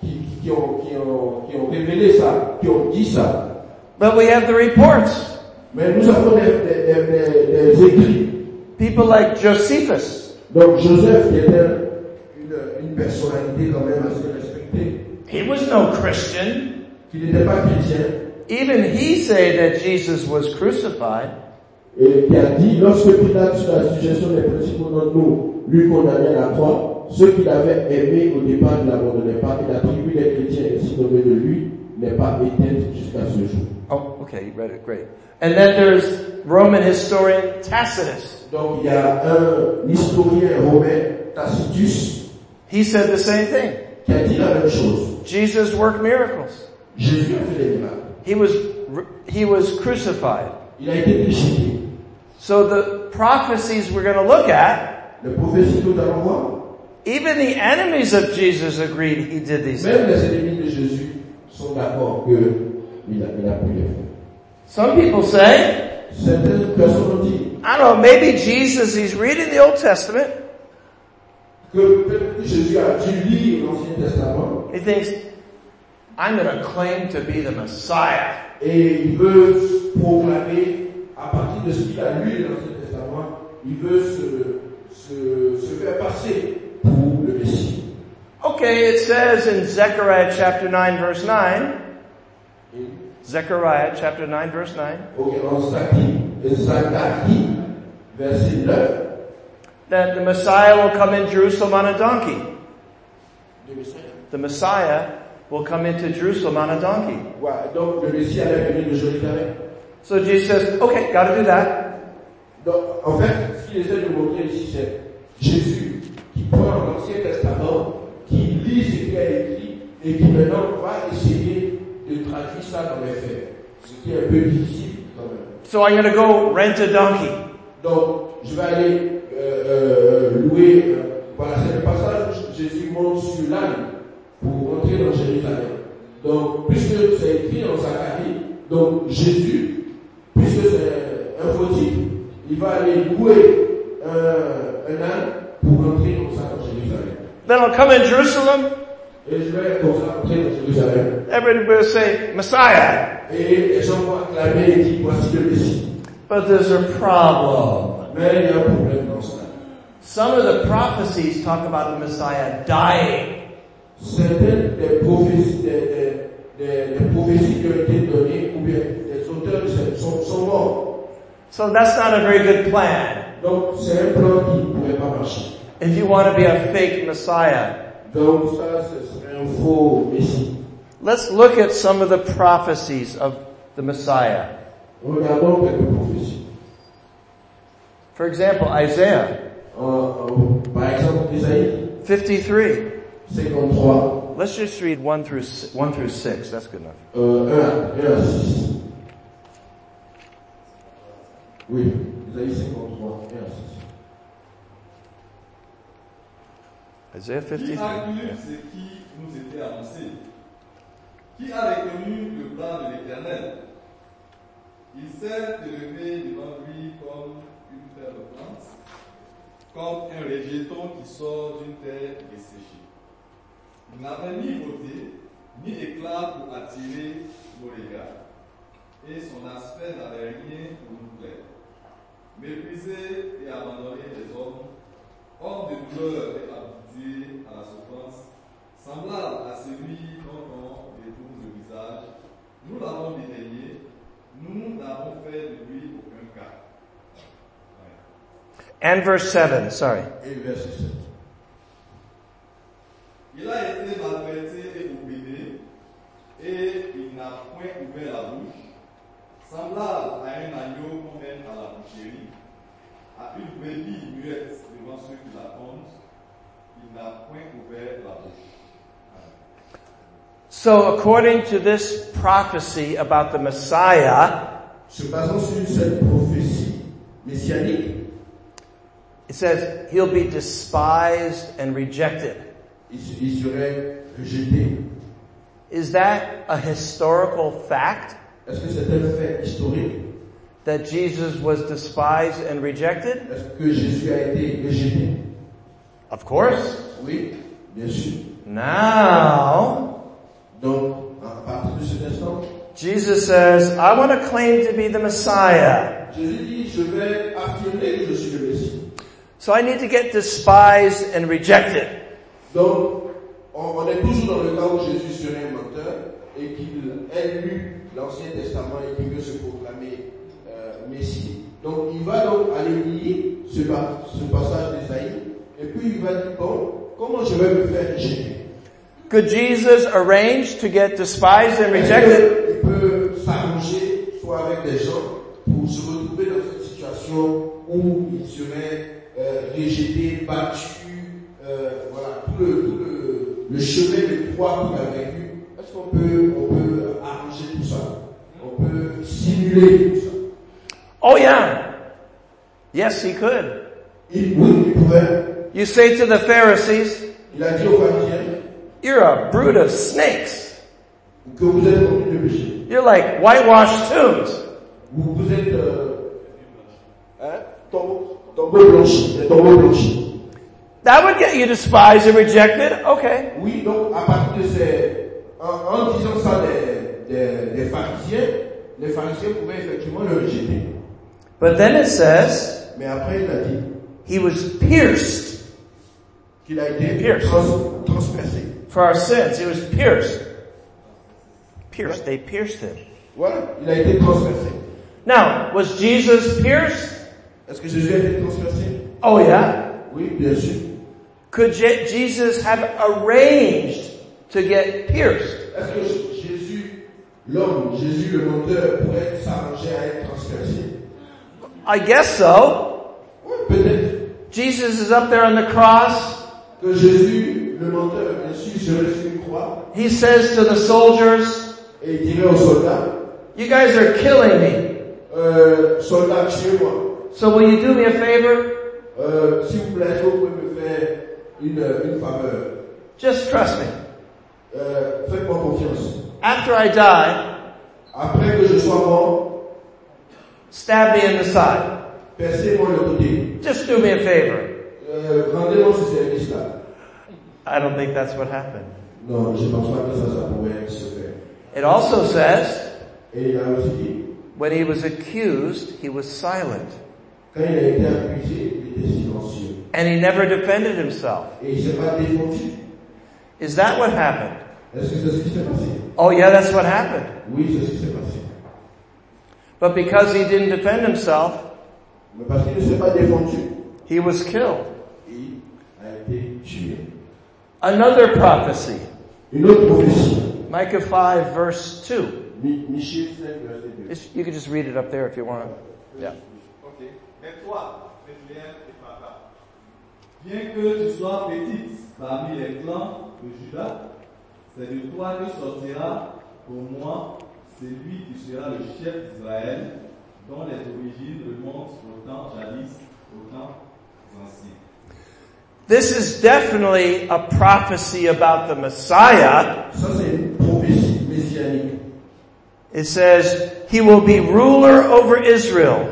révélé ça, qui ont dit ça. But we have the reports. Mais nous avons des écrits. People like Josephus. Donc Joseph, qui était une personnalité quand même assez respectée, He was no Christian. qui n'était pas chrétien, Even he said that Jesus was crucified. et qui a dit, lorsque Pilate, sous la suggestion des principaux d'entre nous, lui condamnait à la croix, ceux qu'il avait aimés au départ ne l'abandonnaient pas, et la tribu des chrétiens ainsi nommée de lui n'est pas éteinte jusqu'à ce jour. Oh, okay, you read it, great. And then there's Roman historian Tacitus. Donc il y a un historien romain, Tacitus, He said the same thing. qui a dit la même chose. Jesus worked miracles. Jésus a fait des miracles. He was crucified. Il a été crucifié. So the prophecies we're going to look at, Les prophéties que nous allons voir, even the enemies of Jesus agreed he did these things. même les ennemis de Jésus sont d'accord qu'il a pu les faire. Some people say, Certaines personnes ont dit I don't know, maybe Jesus, he's reading the Old Testament. que peut-être que Jésus a dû lire l'Ancien Testament He thinks, I'm going to claim to be the Messiah. et il veut proclamer, à partir de ce qu'il a lu dans l'Ancien Testament, il veut se faire passer pour le Messie. Okay, it says in Zechariah chapter 9 verse 9, Zechariah chapter 9 verse 9, Ok, en Zacharie, verset 9, that the Messiah will come in Jerusalem on a donkey. The Messiah will come into Jerusalem on a donkey. voilà, donc le Messie allait venir de Jérusalem. So Jesus says, okay, gotta do that. Donc, en fait, ce qu'il essaie de montrer ici, c'est Jésus qui prend l'Ancien Testament, qui lit ce qu'il a écrit et qui maintenant va essayer de traduire ça dans les faits. Ce qui est un peu difficile quand même. So I'm gonna go rent a donkey. Donc, je vais aller louer, voilà, c'est le passage où Jésus monte sur l'âne pour entrer dans Jérusalem. Donc, puisque c'est écrit dans Zacharie, donc Jésus, puisque c'est un faux type, il va aller louer un âne pour entrer comme ça dans Jérusalem. Then I'll come in Jerusalem. Et je vais comme ça entrer dans Jérusalem. Everybody will say, Messiah. Et les gens vont acclamer et dire, voici le Messie. But there's a problem. Mais il y a un problème dans cela. Some of the prophecies talk about the Messiah dying. Certaines des prophéties qui ont été données, ou bien des auteurs sont morts. So that's not a very good plan. Donc, c'est un plan qui ne pourrait pas marcher. If you want to be a fake Messiah. Donc, ça, ce serait un faux Messie. Let's look at some of the prophecies of the Messiah. Regardons quelques prophéties. For example, Isaiah Par exemple, Isaïe 53. 53, Let's just read 1 through 6. That's good enough. 1 à 6. Oui, Isaïe 53, 1 à 6. Isaiah Qui a 53. cru ce qui nous était annoncé? Qui a reconnu le plan de l'Éternel? Il s'est élevé devant lui comme une terre de plante, comme un végéton qui sort d'une terre desséchée. Il n'avait ni beauté, ni éclat pour attirer nos regards, et son aspect n'avait rien pour nous plaire. Méprisé et abandonné des hommes, homme de douleur et habitué à la souffrance, semblable à celui dont on détourne le visage message, nous l'avons détaillé, nous n'avons fait de lui aucun cas. And verse 7, sorry. Et verset 7. Il a été maltraité et opprimé, et il n'a point ouvert la bouche, semblable à un agneau qu'on mène à la boucherie, à une brebis muette devant ceux qui la comptent, il n'a point ouvert la bouche. So according to this prophecy about the Messiah, Se basant sur cette prophétie messianique, it says he'll be despised and rejected. il serait rejeté. Is that a historical fact Est-ce que c'est un fait historique? that Jesus was despised and rejected? Est-ce que Jésus a été rejeté? Of course. Oui, bien sûr. Now, Donc, à partir de cet instant, Jesus says, I want to claim to be the Messiah. Jésus dit, je vais affirmer que je suis le Messie. So I need to get despised and rejected. Donc, on est toujours dans le cas où Jésus serait un menteur et qu'il ait lu l'Ancien Testament et qu'il veut se proclamer Messie. Donc, il va donc aller lire ce passage d'Ésaïe et puis il va dire, bon, comment je vais me faire rejeter? Could Jesus arrange to get despised and rejected? Il peut s'arranger soit avec des gens pour se retrouver dans cette situation où il serait rejeté, battu, voilà, tout le chemin de croix qu'il a vécu. Est-ce qu'on peut arranger tout ça? On peut simuler tout ça? Oh yeah. Yes, he could. Oui, il pourrait. You say to the Pharisees, Il a dit aux pharisiens you're a brood of snakes. que vous êtes remplis de péché. You're like whitewashed tombs. Vous êtes tombeaux blanchis, des tombeaux blanchis. That would get you despised and rejected. Okay. Oui, donc à partir de en disant ça des pharisiens, les pharisiens pouvaient effectivement le rejeter. But then it says, Mais après il a dit he was pierced qu'il a été Pierced. transpercé. for our sins. He was pierced. Pierced. They pierced him. Voilà, il a été transpercé. Now, was Jesus pierced? Est-ce que Jésus a été transpercé? Oh yeah. Oui, bien sûr. Could Jesus have arranged to get pierced? Est-ce que Jésus, le menteur, pourrait s'arranger à être transpercé? I guess so. Oui, peut-être Jesus is up there on the cross. que Jésus, le menteur, bien sûr, serait sur une croix He says to the soldiers, et il dirait aux soldats, you guys are killing me. soldats, tuez-moi. So will you do me a favor? S'il vous plaît, est-ce que vous pouvez me faire une faveur? Just trust me. Faites-moi confiance. After I die, Après que je sois mort, stab me in the side. percez-moi le côté. Just do me a favor. Rendez-moi ce service-là. I don't think that's what happened. Non, je ne pense pas que ça pourrait se faire. It also says, Et il a aussi dit, when he was accused, he was silent. quand il a été accusé, il était silencieux. And he never defended himself. Et il ne s'est pas défendu. Is that what happened? Est-ce que c'est ce qui s'est passé? Oh yeah, that's what happened. Oui, c'est ce qui s'est passé. But because he didn't defend himself, Mais parce qu'il ne s'est pas défendu, he was killed. il a été tué. Another prophecy. Une autre prophétie. Micah 5 verse 2. Michée 5, verset 2. You can just read it up there if you want. Yeah. Ok. Mais toi, Bethléem Ephrata, bien que tu sois petite parmi les clans de Juda, c'est de toi que sortira pour moi celui qui sera le chef d'Israël, dont les origines remontent au temps jadis, au temps ancien. This is definitely a prophecy about the Messiah. Ça, c'est une prophétie messianique. It says, he will be ruler over Israel.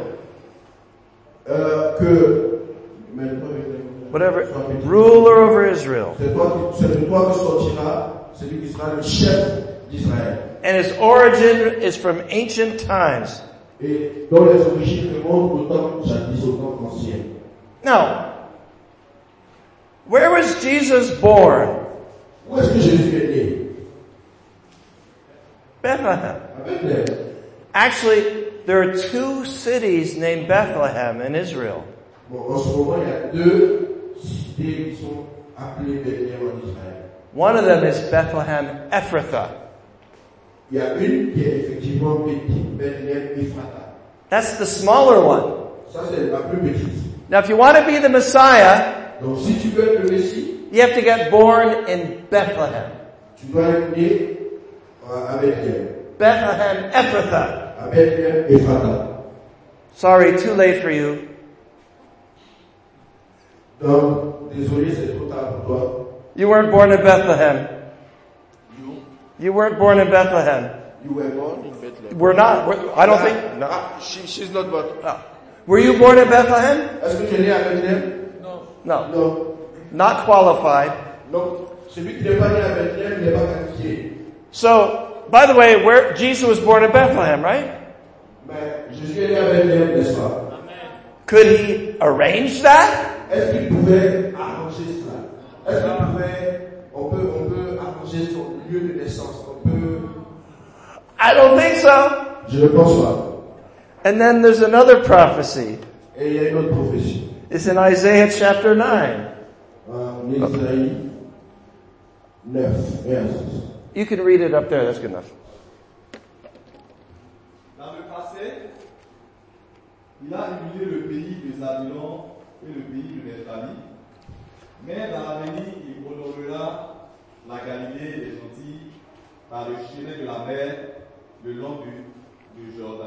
Whatever, ruler over Israel. C'est de toi que sortira celui qui sera le chef d'Israël. And his origin is from ancient times. Et dont les origines remontent au temps jadis, au temps ancien. Now, where was Jesus born? Où est-ce que Jésus est né? Bethlehem. À Bethléem. Actually, there are 2 cities named Bethlehem in Israel. Bon, en ce moment, il y a 2 cités qui sont appelées Bethléem en Israël. One of them is Bethlehem Ephrathah. Il y a une qui est effectivement Bethléem Ephrata. That's the smaller one. Ça, c'est la plus petite. Now, if you want to be the Messiah, Donc, si tu veux être le Messie, you have to get born in Bethlehem. tu dois être né à Bethléem. Bethlehem Ephrathah. À Bethléem Ephrata. Sorry, too late for you. Donc, désolé, c'est trop tard pour toi. You weren't born in Bethlehem. You weren't born in Bethlehem. You were born in Bethlehem. We're not. I don't think. No. She's not born. No. Were you born in Bethlehem? Est-ce que tu es né à Bethléem? No. Non. Not qualified. Donc, celui qui n'est pas né à Bethléem, il n'est pas qualifié. So, by the way, where Jesus was born in Bethlehem, right? Mais Jésus est né à Bethléem, n'est-ce pas? Could he arrange that? Est-ce qu'il pouvait arranger cela? Est-ce qu'il pouvait, on peut arranger son lieu de naissance? On peut, I don't think so. je ne pense pas. And then there's another prophecy. Et il y a une autre prophétie. It's in Isaiah chapter 9. En Isaïe 9, verset 6. You can read it up there. That's good enough. Dans le passé, il a humilié le pays de Zabulon et le pays de Nephtali. Mais dans l'avenir, il honorera la Galilée et les Antilles par le chemin de la mer le long du Jourdain.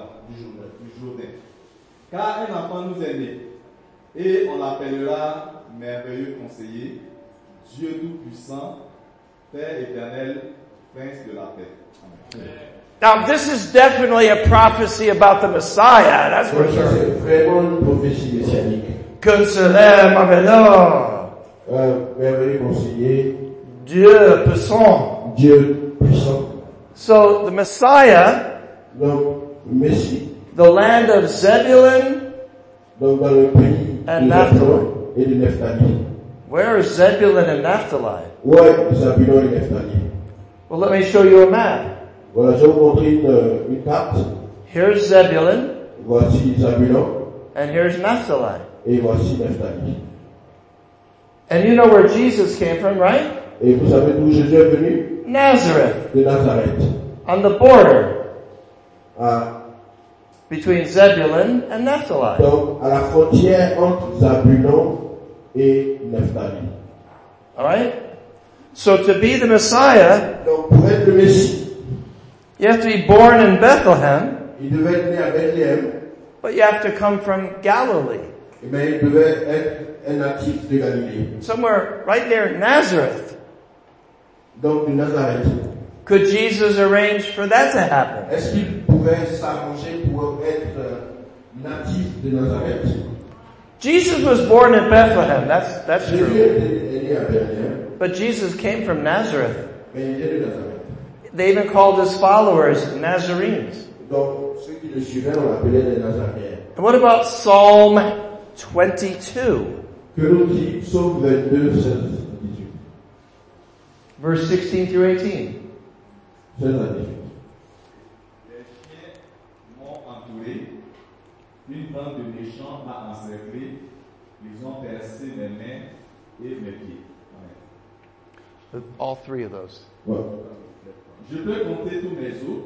Car un enfant nous est né, et on l'appellera merveilleux conseiller, Dieu tout-puissant, Père éternel, Prince de la paix. Amen. Now, this is definitely a prophecy about the Messiah. That's for Donc ça, sure. c'est vraiment une prophétie messianique. Consoleur, Marvelor. Merveilleux conseiller, Dieu puissant. Dieu puissant. So, the Messiah, Donc, Messie, the land of Zebulun. donc dans le pays And de Naphtali. Zabulon et de Nephtali. Where is Zebulun and Naphtali? Ouais, Zabulon et Nephtali. Well, let me show you a map. Voilà, je vais vous montrer une carte. Here's Zebulun, Voici Zabulon and here's Naphtali. et voici Nephtali. And you know where Jesus came from, right? Et vous savez d'où Jésus est venu? Nazareth, De Nazareth. on the border À, between Zebulun and Naphtali. donc, à la frontière entre Zabulon et Nephtali. Alright? So to be the Messiah, Donc, pour être le Messie, you have to be born in Bethlehem, il devait être né à Bethléem, but you have to come from Galilee. mais il devait être un natif de Galilée. Somewhere right near Nazareth. Donc, de Nazareth. Could Jesus arrange for that to happen? Est-ce qu'il pouvait s'arranger pour être natif de Nazareth? Jesus was born in Bethlehem, that's Jésus true. est né à Bethléem, But Jesus came from Nazareth. mais il était de Nazareth. They even called his followers Nazarenes. Donc, ceux qui le suivaient, on l'appelait les Nazaréens. And what about Psalm 22, Que l'on dit, Psaume 22, 16, 18. verse 16 through 18? 16 à 18. Les chiens m'ont entouré, une bande de méchants m'a encerclé, ils ont percé mes mains et mes pieds. Amen. All 3 of those. Ouais. Je peux compter tous mes os.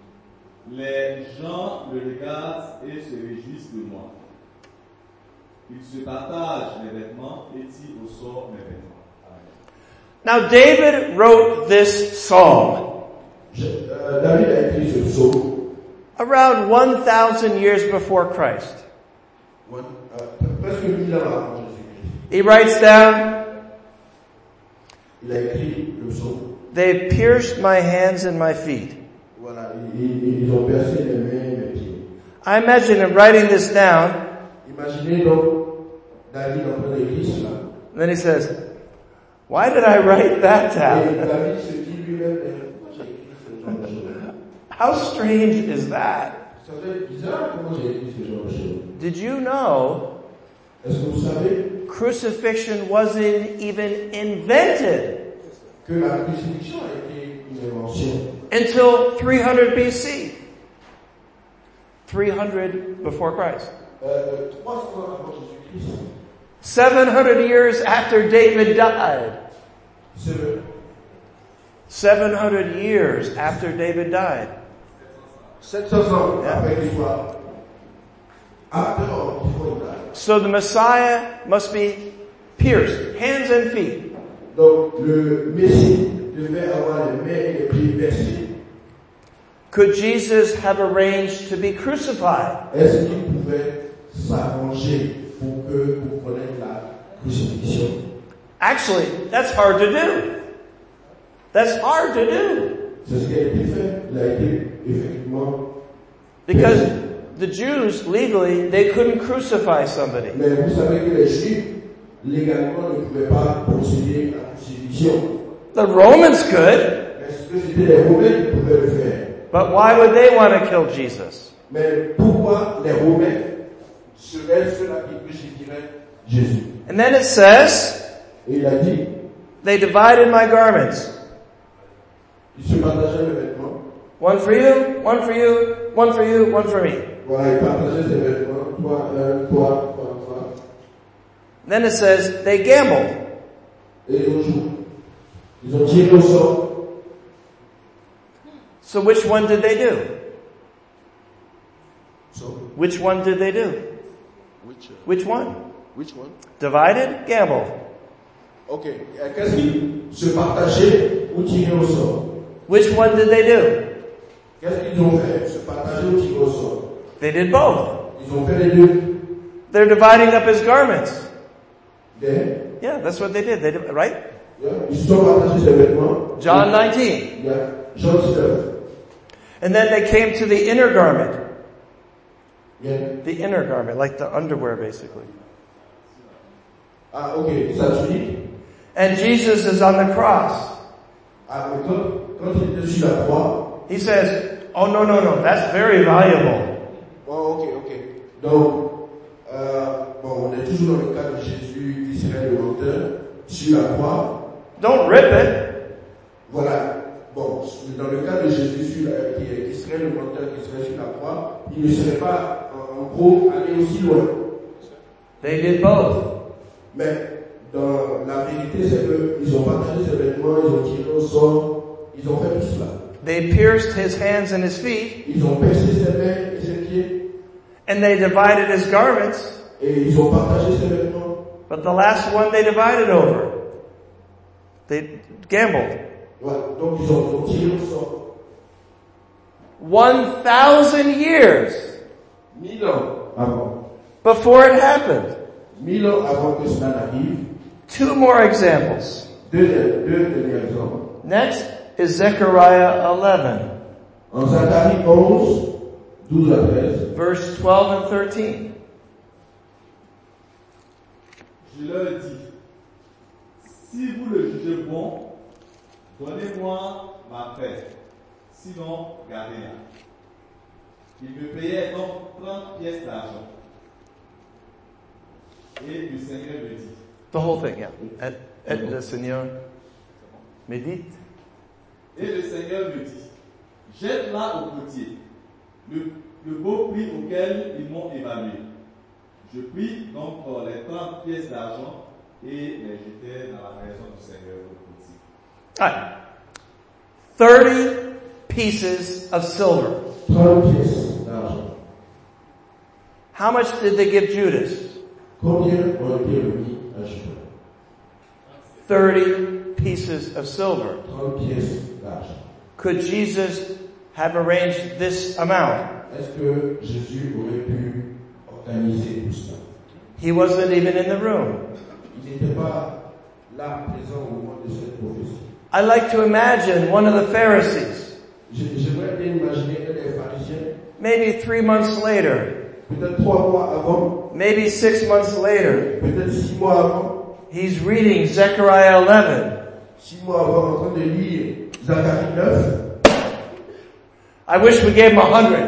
Les gens me regardent et se réjouissent de moi. Ils se partagent mes vêtements et tirent au sort mes vêtements. Amen. Now David wrote this psalm David a écrit ce psaume around 1,000 years before Christ. presque 1000 ans avant Jésus-Christ. He writes down, Il a écrit le psaume. "They pierced my hands and my feet." Voilà, ils ont percé les mains et les pieds. I imagine him writing this down, Imaginez donc David en train d'écrire cela. and then he says, "Why did I write that Et down? David se dit lui-même, pourquoi j'ai écrit ce genre de choses? How strange is that?" Ça fait bizarre comment j'ai écrit ce genre de choses. Did you know Est-ce que vous savez crucifixion wasn't even invented que la crucifixion a été une invention? until 300 BC. 300 before Christ. 300 avant Jésus-Christ. 700 years after David died. 700 years after David died. 700 ans après l'histoire. So the Messiah must be pierced, hands and feet. Donc le Messie devait avoir les mains et les pieds percés. Could Jesus have arranged to be crucified? Est-ce qu'il pouvait s'arranger pour connaître la crucifixion? Actually, that's hard to do. That's hard to do. C'est ce qui a été fait. Il a été effectivement. Because the Jews, legally, they couldn't crucify somebody. Mais vous savez que les Juifs, légalement, ne pouvaient pas procéder à la crucifixion. The Romans could. Est-ce que c'était les Romains qui pouvaient le faire? But why would they want to kill Jesus? Mais pourquoi les Romains seraient ceux-là qui crucifieraient Jésus? And then it says, Et il a dit, they divided my garments. ils se partageaient les vêtements. One for you, one for you, one for you, one for me. Voilà, ils partageaient ses vêtements. Toi. Then it says, they gambled. Et ils ont joué. Ils ont tiré au sort. So which one did they do? So, Which one did they do? Which one? Which one? Divided, gambled. ok. Qu'est-ce qu'ils se partageaient ou tiraient au sort? Which one did they do? Qu'est-ce qu'ils ont fait? Se partager ou tirer au sort? They did both. Ils ont fait les deux. They're dividing up his garments. Des, Yeah, that's what they did. They did, right? ils se sont partagés ses vêtements. John 19. Il y a Jean 19. And then they came to the inner garment. Yeah. The inner garment, like the underwear basically. Ah, ok. Ça tunique. And Jesus is on the cross. Ah, mais quand il était sur la croix. He says, oh no, that's very valuable. Bon, ok. Donc, bon, on est toujours dans le cas de Jésus qui serait le menteur sur la croix. Don't rip it. Voilà. Bon, dans le cas de Jésus qui serait le menteur qui serait sur la croix, il ne serait pas, en gros, allé aussi loin. They did both. Mais dans la vérité, c'est qu'ils ont partagé ses vêtements, ils ont tiré au sort, ils ont fait tout cela. They pierced his hands and his feet, Ils ont percé ses mains et ses pieds, and they divided his garments, et ils ont partagé ses vêtements. but the last one they divided over. They gambled. Voilà. Donc ils ont tiré au sort. 1,000 years 1000 ans avant. before it happened. 1000 ans avant que cela n'arrive. Two more examples. Deux derniers exemples. Next is Zechariah 11, En Zacharie 11, 12 à 13. verse 12 and 13. Je leur dis, si vous le jugez bon, donnez-moi ma paix, sinon gardez-la. Il me payait donc 30 pièces d'argent. Et le Seigneur me dit, The whole thing, yeah. Et le Seigneur médite. et le Seigneur me dit, jette-la au potier, le beau prix auquel ils m'ont évalué. Je pris donc les 30 pièces d'argent et les jetai dans la maison du Seigneur au potier. All right. 30 pieces of silver. 30 pièces d'argent. How much did they give Judas? Combien ont été remis à Judas? 30 pieces of silver. 30 pièces d'argent. Could Jesus have arranged this amount? Est-ce que Jésus aurait pu organiser tout cela? He wasn't even in the room. Il n'était pas là, présent au moment de cette prophétie. I like to imagine one of the Pharisees, J'aimerais bien imaginer que les pharisiens, maybe 3 months later, peut-être 3 mois avant, maybe 6 months later, peut-être 6 mois avant, he's reading Zechariah 11. 6 mois avant, en train de lire Zacharie 9. I wish we gave him 100.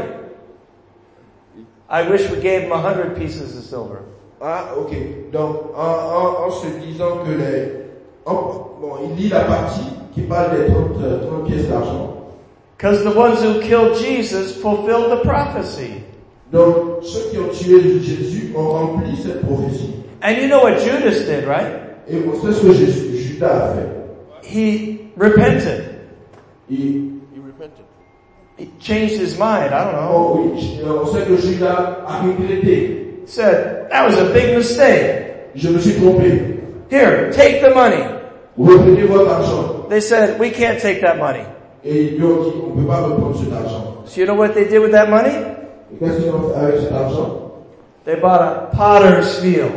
I wish we gave him 100 pieces of silver. Ah, ok. Donc, en se disant que bon, il lit la partie qui parle des 30 pièces d'argent. Because the ones who killed Jesus fulfilled the prophecy. Donc, ceux qui ont tué Jésus ont rempli cette prophétie. And you know what Judas did, right? Et on sait ce que Judas a fait. He repented. Il He repented. He changed his mind, I don't know. Oh oui, on sait que Judas a regretté. Said, that was a big mistake. Je me suis trompé. Here, take the money. Reprenez votre argent. They said, we can't take that money. Et ils lui ont dit, on ne peut pas reprendre cet argent. So you know what they did with that money? Et qu'est-ce qu'ils ont fait avec cet argent? They bought a potter's field.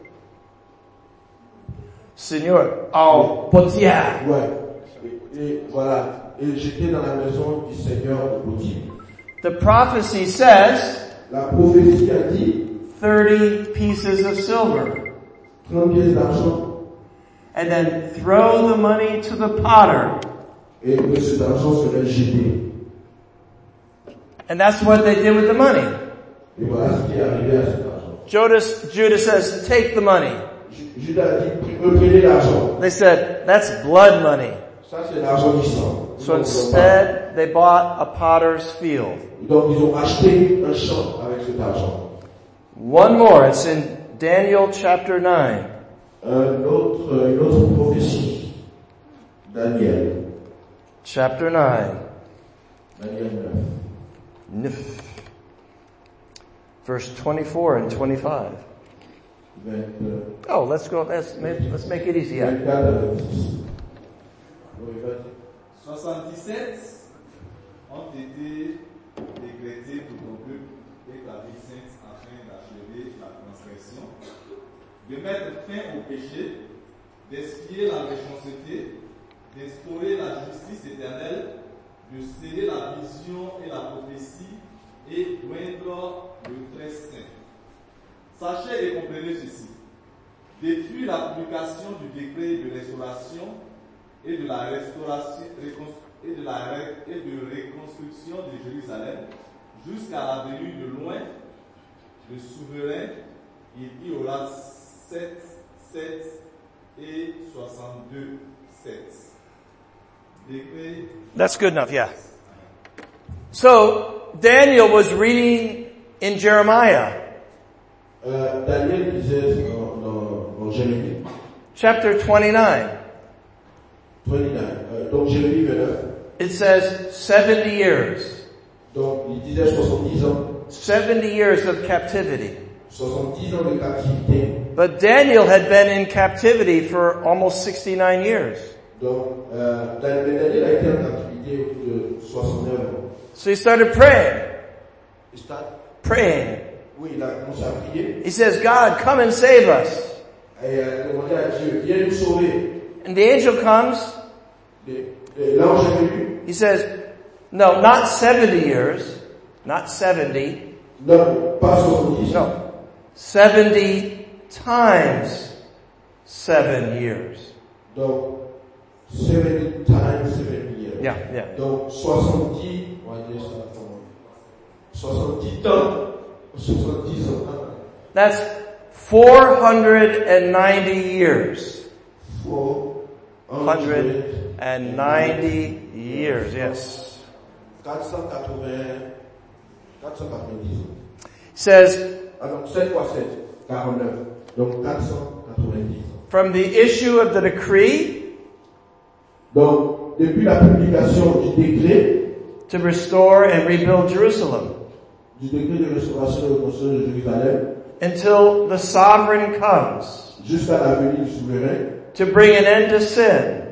Seigneur, en potière. Ouais. Et voilà. Et j'étais dans la maison du Seigneur de Potier. The prophecy says La prophétie a dit 30 pieces of silver. 30 pièces d'argent. And then throw the money to the potter. Et que cet argent serait jeté. And that's what they did with the money. Et voilà ce qui est arrivé à cet argent. Judas says, take the money. Judas a dit, reprenez l'argent. They said, that's blood money. Ça c'est l'argent du sang. So instead, they bought a potter's field. Donc ils ont acheté un champ avec cet argent. One more, it's in Daniel chapter 9. Une autre prophétie. Daniel. Chapter 9. Daniel 9. Verse 24 and 25. Oh, let's go, let's make it easy. Yeah. 77 ont été décrétés pour ton peuple et ta vie sainte afin d'achever la transgression, de mettre fin au péché, d'expier la méchanceté, d'instaurer la justice éternelle, de sceller la vision et la prophétie et joindre le très saint. Sachez et comprenez ceci. Depuis la publication du décret de restauration et de la restauration et de reconstruction de Jérusalem jusqu'à la venue de loin, le souverain, il y aura 7 et 62 7. Décret. That's good enough, yeah. So, Daniel was reading in Jeremiah. Daniel disait dans Jérémie. Chapter 29. 29. Donc Jérémie 29. It says 70 years. Donc il disait 70 ans. 70 years of captivity. 70 ans de captivité. But Daniel had been in captivity for almost 69 years. Donc Daniel a été en captivité de 69 ans. So he started praying. Il started praying. Oui, il a commencé à prier. He says, God, come and save us. Et il a demandé à Dieu, viens nous sauver. And the angel comes. L'ange est venu. He says, no, not 70 years. Not 70. Non, pas 70. No. 70 times 7 years. Donc, 70 times 7 years. Yeah, yeah. Donc, 70, on va dire ça, 70 ans. 70 ans. That's 490 years. 490 years, yes. 490 ans. Says, Alors, 7 fois 7, 49. Donc, 490 ans. from the issue of the decree Donc, depuis la publication du décret, to restore and rebuild Jerusalem, de restauration et de construction de Jérusalem, until the sovereign comes jusqu'à la venue du souverain, to bring an end to sin,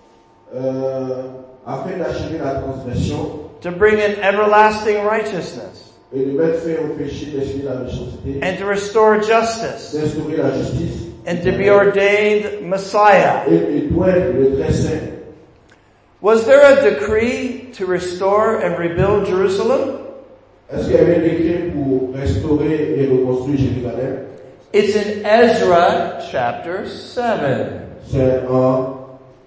afin d'achever la transgression to bring in everlasting righteousness, et de mettre fin au péché, d'expier la méchanceté, and to restore justice, d'instaurer la justice, and to be ordained Messiah. et d'oindre le très saint. Was there a decree to restore and rebuild Jerusalem? Est-ce qu'il y avait un décret pour restaurer et reconstruire Jérusalem? It's in Ezra chapter 7. C'est en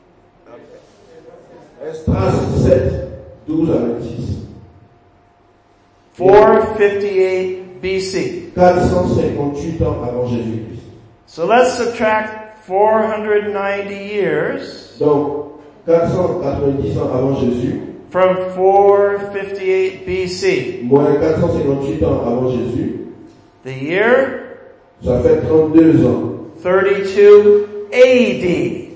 Esdras 7, 12 à 26. 458 BC. 458 ans avant Jésus-Christ. So let's subtract 490 years Donc, 490 ans avant Jésus from 458 BC. Moins 458 ans avant Jésus. The year? Ça fait 32 ans. 32 AD.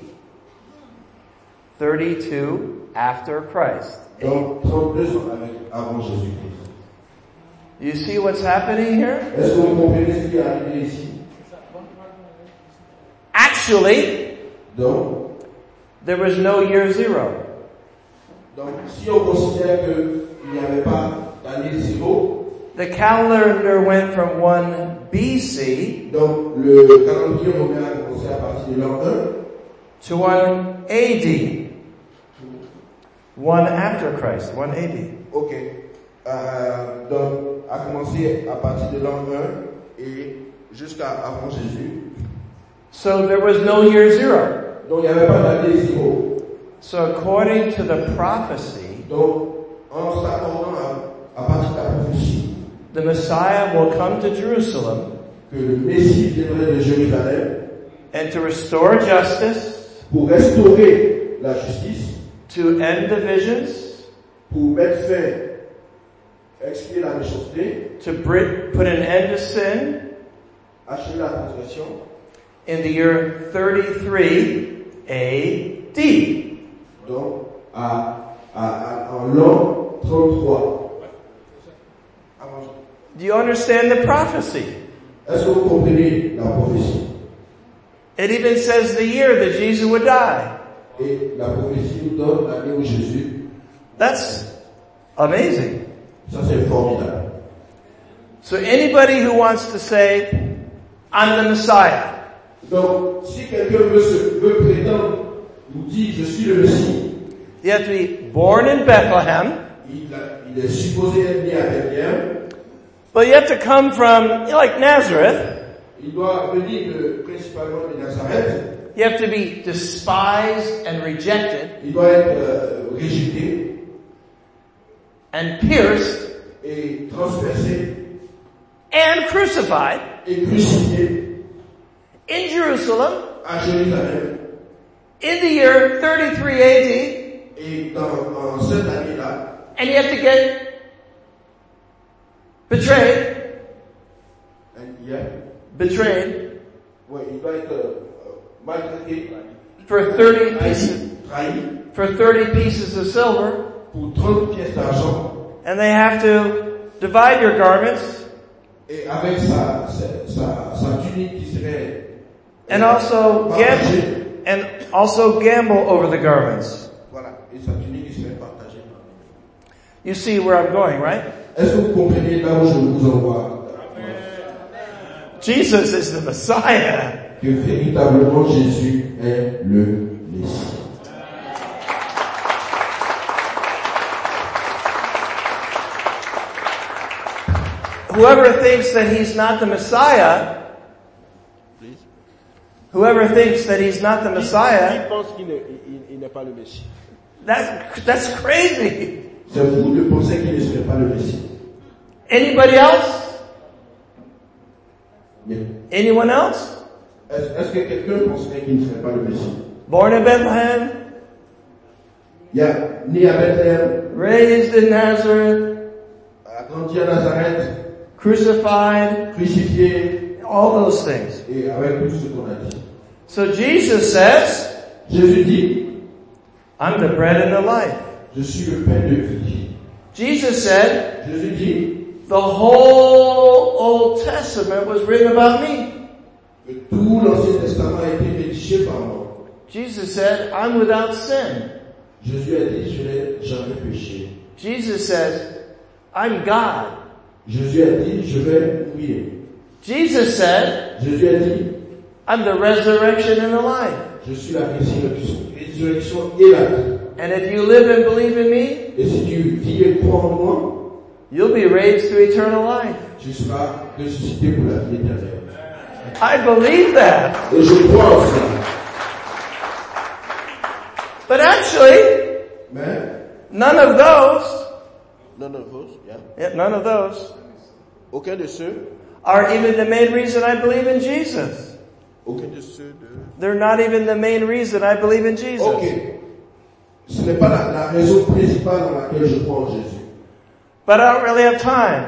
32 after Christ. Donc 32 ans avant Jésus-Christ. You see what's happening here? Est-ce que vous comprenez ce qui est arrivé ici? Actually, Donc, there was no year zero. si on considère qu'il n'y avait pas d'année zéro, The calendar went from 1 BC donc le calendrier romain a commencé à partir de l'an 1 to 1 AD. 1 after Christ, 1 AD. Ok. Donc, a commencé à partir de l'an 1 et jusqu'à avant Jésus. So there was no year zero. Donc, il n'y avait pas d'année zéro. So according to the prophecy, Donc, en s'accordant à partir de la prophétie the Messiah will come to Jerusalem que le Messie viendrait de Jérusalem and to restore justice, pour restaurer la justice, to end divisions, pour mettre fin, expier la méchanceté, to put an end to sin achever la transgression, in the year 33 AD. donc en l'an 33. Do you understand the prophecy? Est-ce que vous comprenez la prophétie? It even says the year that Jesus would die. Et la prophétie nous donne l'année où Jésus. That's amazing. Ça c'est formidable. So anybody who wants to say, I'm the Messiah, Donc, si quelqu'un veut prétendre ou dit je suis le Messie, you have to be born in Bethlehem, il est supposé être né à Bethléem, but you have to come from, like Nazareth, il doit venir principalement de Nazareth, you have to be despised and rejected il doit être rejeté and pierced et transpercé and crucified et crucifié in Jerusalem à Jérusalem. in the year 33 AD, Et dans cette année-là, and you have to get betrayed, betrayed ouais, il doit être maltraité, for 30 pieces, trahi for 30 pieces of silver, pour 30 pièces d'argent and they have to divide your garments et avec sa tunique qui serait and also gamble over the garments. Voilà, et sa tunique qui serait partagée. You see where I'm going, right? Est-ce que vous comprenez là où je vous envoie? Jesus is the Messiah. Que véritablement Jésus est le Messie. Whoever thinks that he's not the Messiah, whoever thinks that he's not the Messiah, pense qu'il n'est pas le Messie. that's crazy. C'est vous de penser qu'il ne serait pas le Messie. Anybody else? Bien. Anyone else? Est-ce que quelqu'un penserait qu'il ne serait pas le Messie? Born in Bethlehem, Il y a né à Bethléem, raised in Nazareth, a grandi à Nazareth, crucified, crucifié, all those things. et avec tout ce qu'on a dit. So Jesus says, Jésus dit, I'm the bread and the life. je suis le pain de vie. Jesus said, Jésus dit, the whole Old Testament was written about me. que tout l'Ancien Testament a été rédigé par moi. Jesus said, I'm without sin. Jésus a dit, je n'ai jamais péché. Jesus says, I'm God. Jésus a dit, je vais mourir. Jesus said, Jésus a dit, I'm the resurrection and the life. je suis la résurrection et la vie. And if you live and believe in me, Et si tu vis et crois en moi, you'll be raised to eternal life. tu seras ressuscité pour la vie éternelle. I believe that. Et je crois en cela. But actually, Mais, none of those, None of us, yeah. none of those Aucun de ceux, are even the main reason I believe in Jesus. aucun de ceux de... They're not even the main reason I believe in Jesus. ok. Ce n'est pas la raison principale dans laquelle je crois en Jésus. But I don't really have time.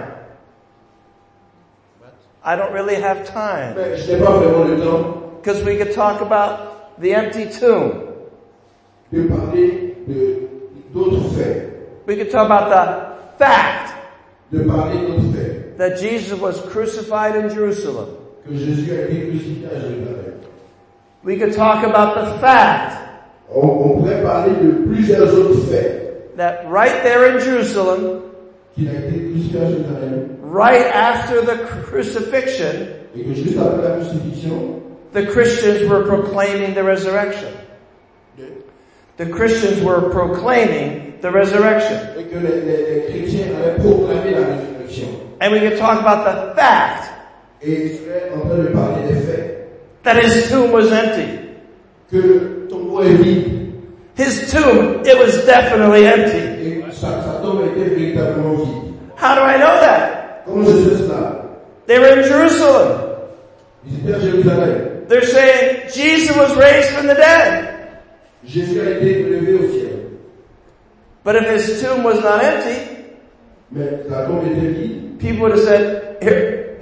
I don't really have time. Mais je n'ai pas vraiment le temps Because we could talk about the empty tomb. de parler d'autres faits, We could talk about the fact de parler d'autres faits, that Jesus was crucified in Jerusalem. que Jésus a été crucifié à Jérusalem. We could talk about the fact On pourrait parler de plusieurs autres faits that right there in Jerusalem, qu'il a été crucifié à Jérusalem right after the crucifixion, et que juste après la crucifixion, the Christians were proclaiming the resurrection. The Christians were proclaiming the resurrection. et que les chrétiens avaient proclamé la résurrection. And we could talk about the fact Et il serait en train de parler des faits, that his tomb was empty. que le tombeau est vide His tomb, it was definitely empty. et sa tombe était véritablement vide. How do I know that? Comment je sais cela? They were in Jerusalem. Ils étaient à Jérusalem. They're saying Jesus was raised from the dead. Jésus a été élevé au ciel. But if his tomb was not empty, Mais la tombe était vide. people would have said, here,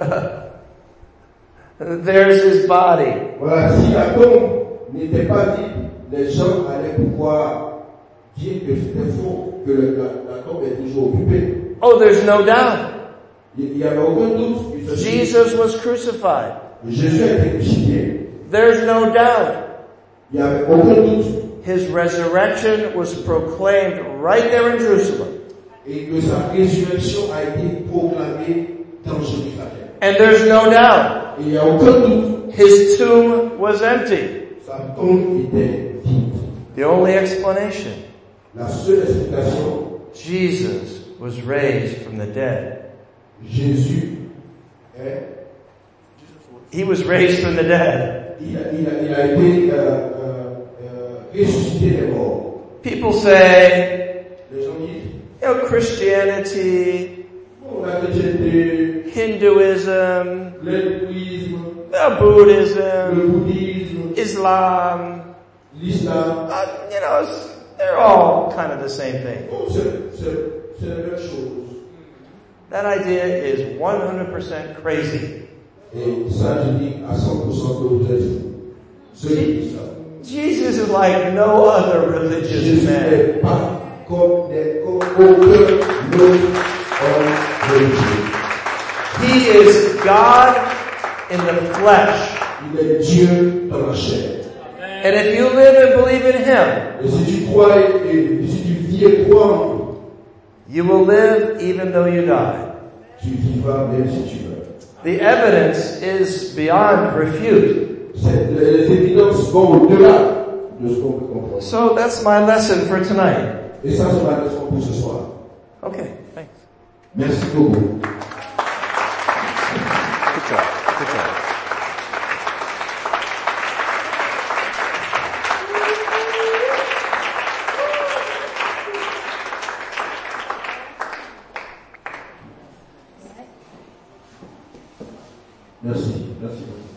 there's his body. Voilà, si la tombe n'était pas vide, les gens allaient pouvoir dire que c'était faux, que la tombe est toujours occupée. Oh, there's no doubt. Il n'y avait aucun doute. Jesus was crucified. Jésus a été crucifié. There's no doubt. Il n'y avait aucun doute. His resurrection was proclaimed right there in Jerusalem. Et que sa résurrection a été proclamée dans Jérusalem. And there's no doubt. Et il n'y a aucun doute. His tomb was empty. Sa tombe était vide. The only explanation, La seule explication, Jesus was raised from the dead. Jésus est, He was raised from the dead. il a été ressuscité des morts. People say, Les gens disent, Christianity, la chrétienté, Hinduism, l'hindouisme, Buddhism, le bouddhisme, Islam, l'islam, they're all kind of the same thing. c'est la même chose. That idea is 100% crazy. Et ça, je dis à 100% que vous êtes fous. Ceux qui disent ça. Jesus is like no other religious Jésus man. n'est pas comme aucun autre homme religieux. He is God in the flesh. Il est Dieu dans la chair. And if you live and believe in Him, Et si tu crois et si tu vis et crois en lui, you will live even though you die. tu vivras même si tu meurs. The evidence is beyond refute. Les évidences vont au-delà de ce qu'on peut comprendre. So that's my lesson for tonight. Et ça, c'est ma leçon pour ce soir. Okay, thanks. Merci beaucoup. Good job. Good job. Merci. Merci beaucoup.